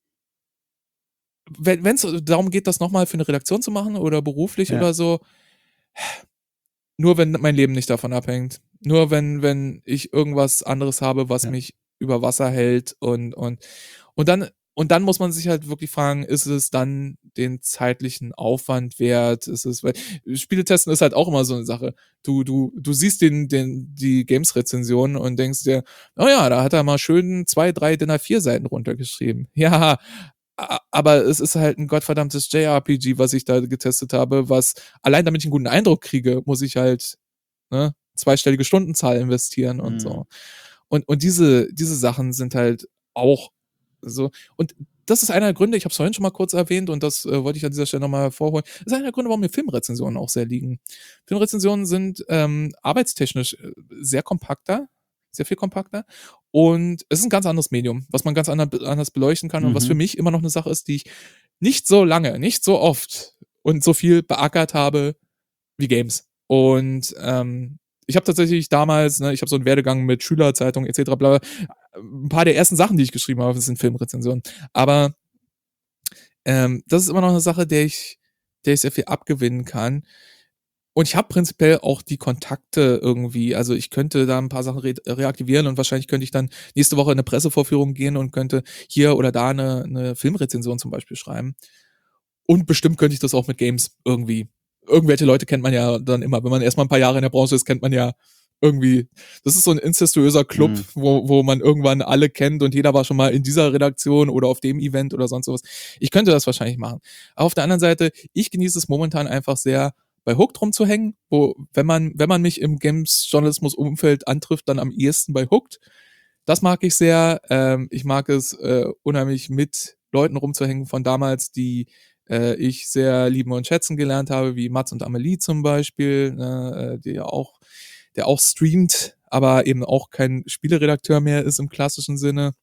wenn es darum geht, das nochmal für eine Redaktion zu machen oder beruflich ja. oder so, nur wenn mein Leben nicht davon abhängt. Nur wenn, wenn ich irgendwas anderes habe, was ja. mich über Wasser hält und, und, und dann, und dann muss man sich halt wirklich fragen, ist es dann den zeitlichen Aufwand wert? Ist es, weil Spieletesten ist halt auch immer so eine Sache. Du, du, du siehst den, den, die Games-Rezensionen und denkst dir, oh ja, da hat er mal schön zwei, drei D I N A vier Seiten runtergeschrieben. Ja, aber es ist halt ein gottverdammtes J R P G, was ich da getestet habe, was, allein damit ich einen guten Eindruck kriege, muss ich halt, ne, zweistellige Stundenzahl investieren und mhm. so. Und, und diese, diese Sachen sind halt auch so, und das ist einer der Gründe, ich habe es vorhin schon mal kurz erwähnt und das äh, wollte ich an dieser Stelle nochmal hervorholen. Das ist einer der Gründe, warum mir Filmrezensionen auch sehr liegen. Filmrezensionen sind ähm, arbeitstechnisch äh, sehr kompakter, sehr viel kompakter und es ist ein ganz anderes Medium, was man ganz anders beleuchten kann mhm. und was für mich immer noch eine Sache ist, die ich nicht so lange, nicht so oft und so viel beackert habe wie Games. Und ähm, ich habe tatsächlich damals, ne, ich habe so einen Werdegang mit Schülerzeitung et cetera. Bla, ein paar der ersten Sachen, die ich geschrieben habe, sind Filmrezensionen. Aber ähm, das ist immer noch eine Sache, der ich, der ich sehr viel abgewinnen kann. Und ich habe prinzipiell auch die Kontakte irgendwie, also ich könnte da ein paar Sachen re- reaktivieren und wahrscheinlich könnte ich dann nächste Woche in eine Pressevorführung gehen und könnte hier oder da eine, eine Filmrezension zum Beispiel schreiben. Und bestimmt könnte ich das auch mit Games irgendwie. Irgendwelche Leute kennt man ja dann immer. Wenn man erstmal ein paar Jahre in der Branche ist, kennt man ja irgendwie, das ist so ein incestuöser Club, mhm. wo, wo man irgendwann alle kennt und jeder war schon mal in dieser Redaktion oder auf dem Event oder sonst sowas. Ich könnte das wahrscheinlich machen. Aber auf der anderen Seite, ich genieße es momentan einfach sehr, bei Hooked rumzuhängen, wo, wenn man, wenn man mich im Games-Journalismus-Umfeld antrifft, dann am ehesten bei Hooked. Das mag ich sehr. Ähm, ich mag es äh, unheimlich mit Leuten rumzuhängen von damals, die äh, ich sehr lieben und schätzen gelernt habe, wie Mats und Amelie zum Beispiel, ne, die ja auch, der auch streamt, aber eben auch kein Spieleredakteur mehr ist im klassischen Sinne.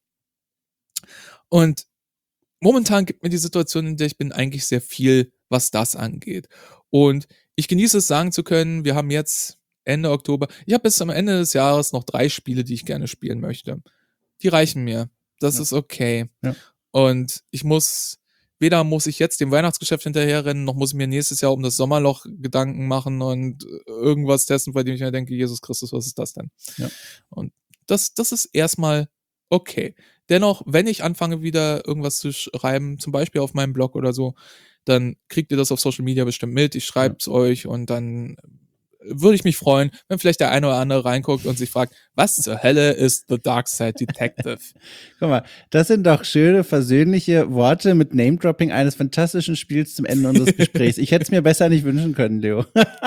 Und momentan gibt mir die Situation, in der ich bin, eigentlich sehr viel, was das angeht. Und ich genieße es, sagen zu können, wir haben jetzt Ende Oktober, ich habe bis zum Ende des Jahres noch drei Spiele, die ich gerne spielen möchte. Die reichen mir. Das ja. ist okay. Ja. Und ich muss, weder muss ich jetzt dem Weihnachtsgeschäft hinterherrennen, noch muss ich mir nächstes Jahr um das Sommerloch Gedanken machen und irgendwas testen, bei dem ich mir denke, Jesus Christus, was ist das denn? Ja. Und das, das ist erstmal okay. Dennoch, wenn ich anfange, wieder irgendwas zu schreiben, zum Beispiel auf meinem Blog oder so, dann kriegt ihr das auf Social Media bestimmt mit. Ich schreibe es ja. euch und dann würde ich mich freuen, wenn vielleicht der eine oder andere reinguckt und sich fragt, was zur Hölle ist The Dark Side Detective? Guck mal, das sind doch schöne, versöhnliche Worte mit Name-Dropping eines fantastischen Spiels zum Ende unseres Gesprächs. Ich hätte es mir besser nicht wünschen können, Leo.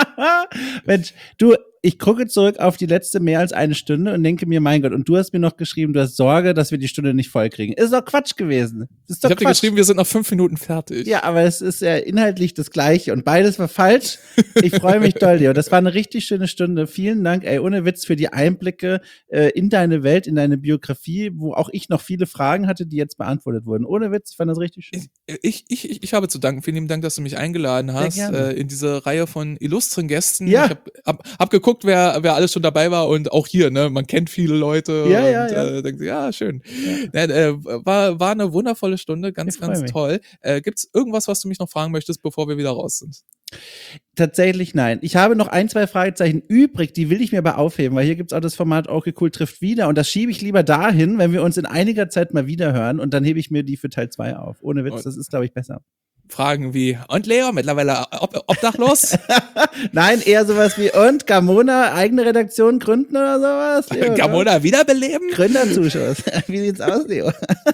Mensch, du, ich gucke zurück auf die letzte mehr als eine Stunde und denke mir, mein Gott, und du hast mir noch geschrieben, du hast Sorge, dass wir die Stunde nicht voll kriegen. Ist doch Quatsch gewesen. Ist doch ich habe dir geschrieben, wir sind noch fünf Minuten fertig. Ja, aber es ist ja inhaltlich das Gleiche und beides war falsch. Ich freue mich doll, Leo. Das war eine richtig schöne Stunde. Vielen Dank, ey, ohne Witz, für die Einblicke äh, in deine Welt, in deine Biografie, wo auch ich noch viele Fragen hatte, die jetzt beantwortet wurden. Ohne Witz, ich fand das richtig schön. Ich, ich, ich, ich habe zu danken. Vielen lieben Dank, dass du mich eingeladen hast äh, in diese Reihe von illustren Gästen. Ja. Ich habe hab, hab geguckt, wer, wer alles schon dabei war und auch hier, ne, man kennt viele Leute ja, und ja, ja. Äh, denkt, ja, schön. Ja. Ja, äh, war, war eine wundervolle Stunde, ganz, ganz mich. toll. Äh, gibt's irgendwas, was du mich noch fragen möchtest, bevor wir wieder raus sind? Tatsächlich nein. Ich habe noch ein, zwei Fragezeichen übrig, die will ich mir aber aufheben, weil hier gibt's auch das Format Okay Cool trifft wieder und das schiebe ich lieber dahin, wenn wir uns in einiger Zeit mal wieder hören und dann hebe ich mir die für Teil zwei auf. Ohne Witz, und das ist, glaube ich, besser. Fragen wie, und Leo, mittlerweile ob, obdachlos? Nein, eher sowas wie, und Gamona, eigene Redaktion gründen oder sowas? Leo, Gamona wiederbeleben? Gründerzuschuss. Wie sieht's aus, Leo?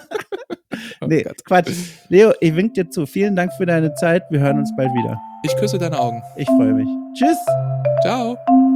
Oh nee, Gott. Quatsch. Leo, ich wink dir zu. Vielen Dank für deine Zeit. Wir hören uns bald wieder. Ich küsse deine Augen. Ich freue mich. Tschüss. Ciao.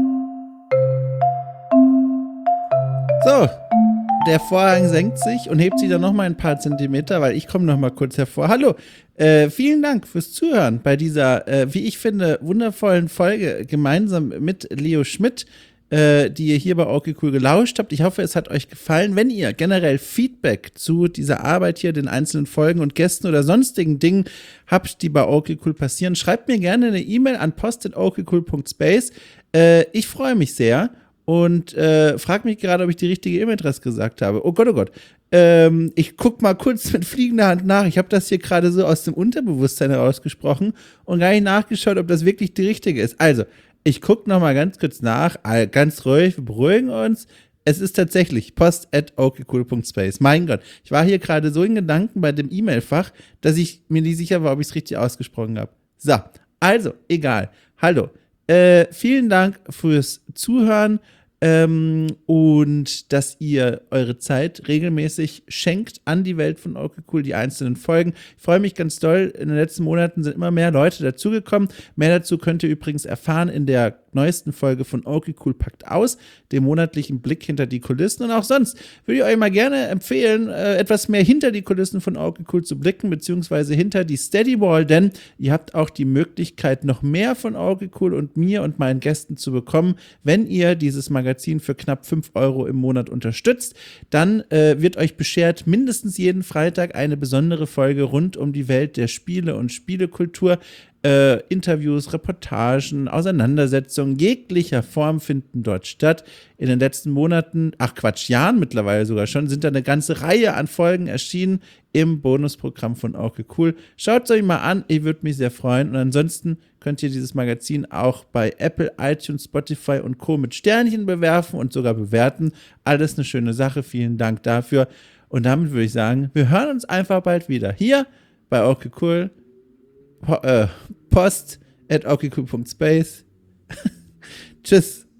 So. Der Vorhang senkt sich und hebt sich dann noch mal ein paar Zentimeter, weil ich komme noch mal kurz hervor. Hallo, äh, vielen Dank fürs Zuhören bei dieser, äh, wie ich finde, wundervollen Folge gemeinsam mit Leo Schmidt, äh, die ihr hier bei Okay Cool gelauscht habt. Ich hoffe, es hat euch gefallen. Wenn ihr generell Feedback zu dieser Arbeit hier, den einzelnen Folgen und Gästen oder sonstigen Dingen habt, die bei Okay Cool passieren, schreibt mir gerne eine E-Mail an post at okcool punkt space. Äh, ich freue mich sehr. Und äh, frag mich gerade, ob ich die richtige E-Mail-Adresse gesagt habe. Oh Gott, oh Gott. Ähm, ich guck mal kurz mit fliegender Hand nach. Ich habe das hier gerade so aus dem Unterbewusstsein herausgesprochen und gar nicht nachgeschaut, ob das wirklich die richtige ist. Also, ich guck noch mal ganz kurz nach. Ganz ruhig, wir beruhigen uns. Es ist tatsächlich post at okcool punkt space. Mein Gott, ich war hier gerade so in Gedanken bei dem E-Mail-Fach, dass ich mir nicht sicher war, ob ich es richtig ausgesprochen habe. So, also, egal. Hallo. Äh, vielen Dank fürs Zuhören ähm, und dass ihr eure Zeit regelmäßig schenkt an die Welt von Okay Cool, die einzelnen Folgen. Ich freue mich ganz doll. In den letzten Monaten sind immer mehr Leute dazugekommen. Mehr dazu könnt ihr übrigens erfahren in der neuesten Folge von Okay Cool packt aus, dem monatlichen Blick hinter die Kulissen. Und auch sonst würde ich euch mal gerne empfehlen, äh, etwas mehr hinter die Kulissen von Okay Cool zu blicken, beziehungsweise hinter die Steady Wall, denn ihr habt auch die Möglichkeit, noch mehr von Okay Cool und mir und meinen Gästen zu bekommen, wenn ihr dieses Magazin für knapp fünf Euro im Monat unterstützt. Dann äh, wird euch beschert mindestens jeden Freitag eine besondere Folge rund um die Welt der Spiele und Spielekultur. Äh, Interviews, Reportagen, Auseinandersetzungen jeglicher Form finden dort statt. In den letzten Monaten, ach Quatsch, Jahren mittlerweile sogar schon, sind da eine ganze Reihe an Folgen erschienen im Bonusprogramm von Okay Cool. Schaut es euch mal an, ich würde mich sehr freuen. Und ansonsten könnt ihr dieses Magazin auch bei Apple, iTunes, Spotify und Co. mit Sternchen bewerfen und sogar bewerten. Alles eine schöne Sache, vielen Dank dafür. Und damit würde ich sagen, wir hören uns einfach bald wieder hier bei Okay Cool. Po- äh, post at okcool punkt space. Tschüss.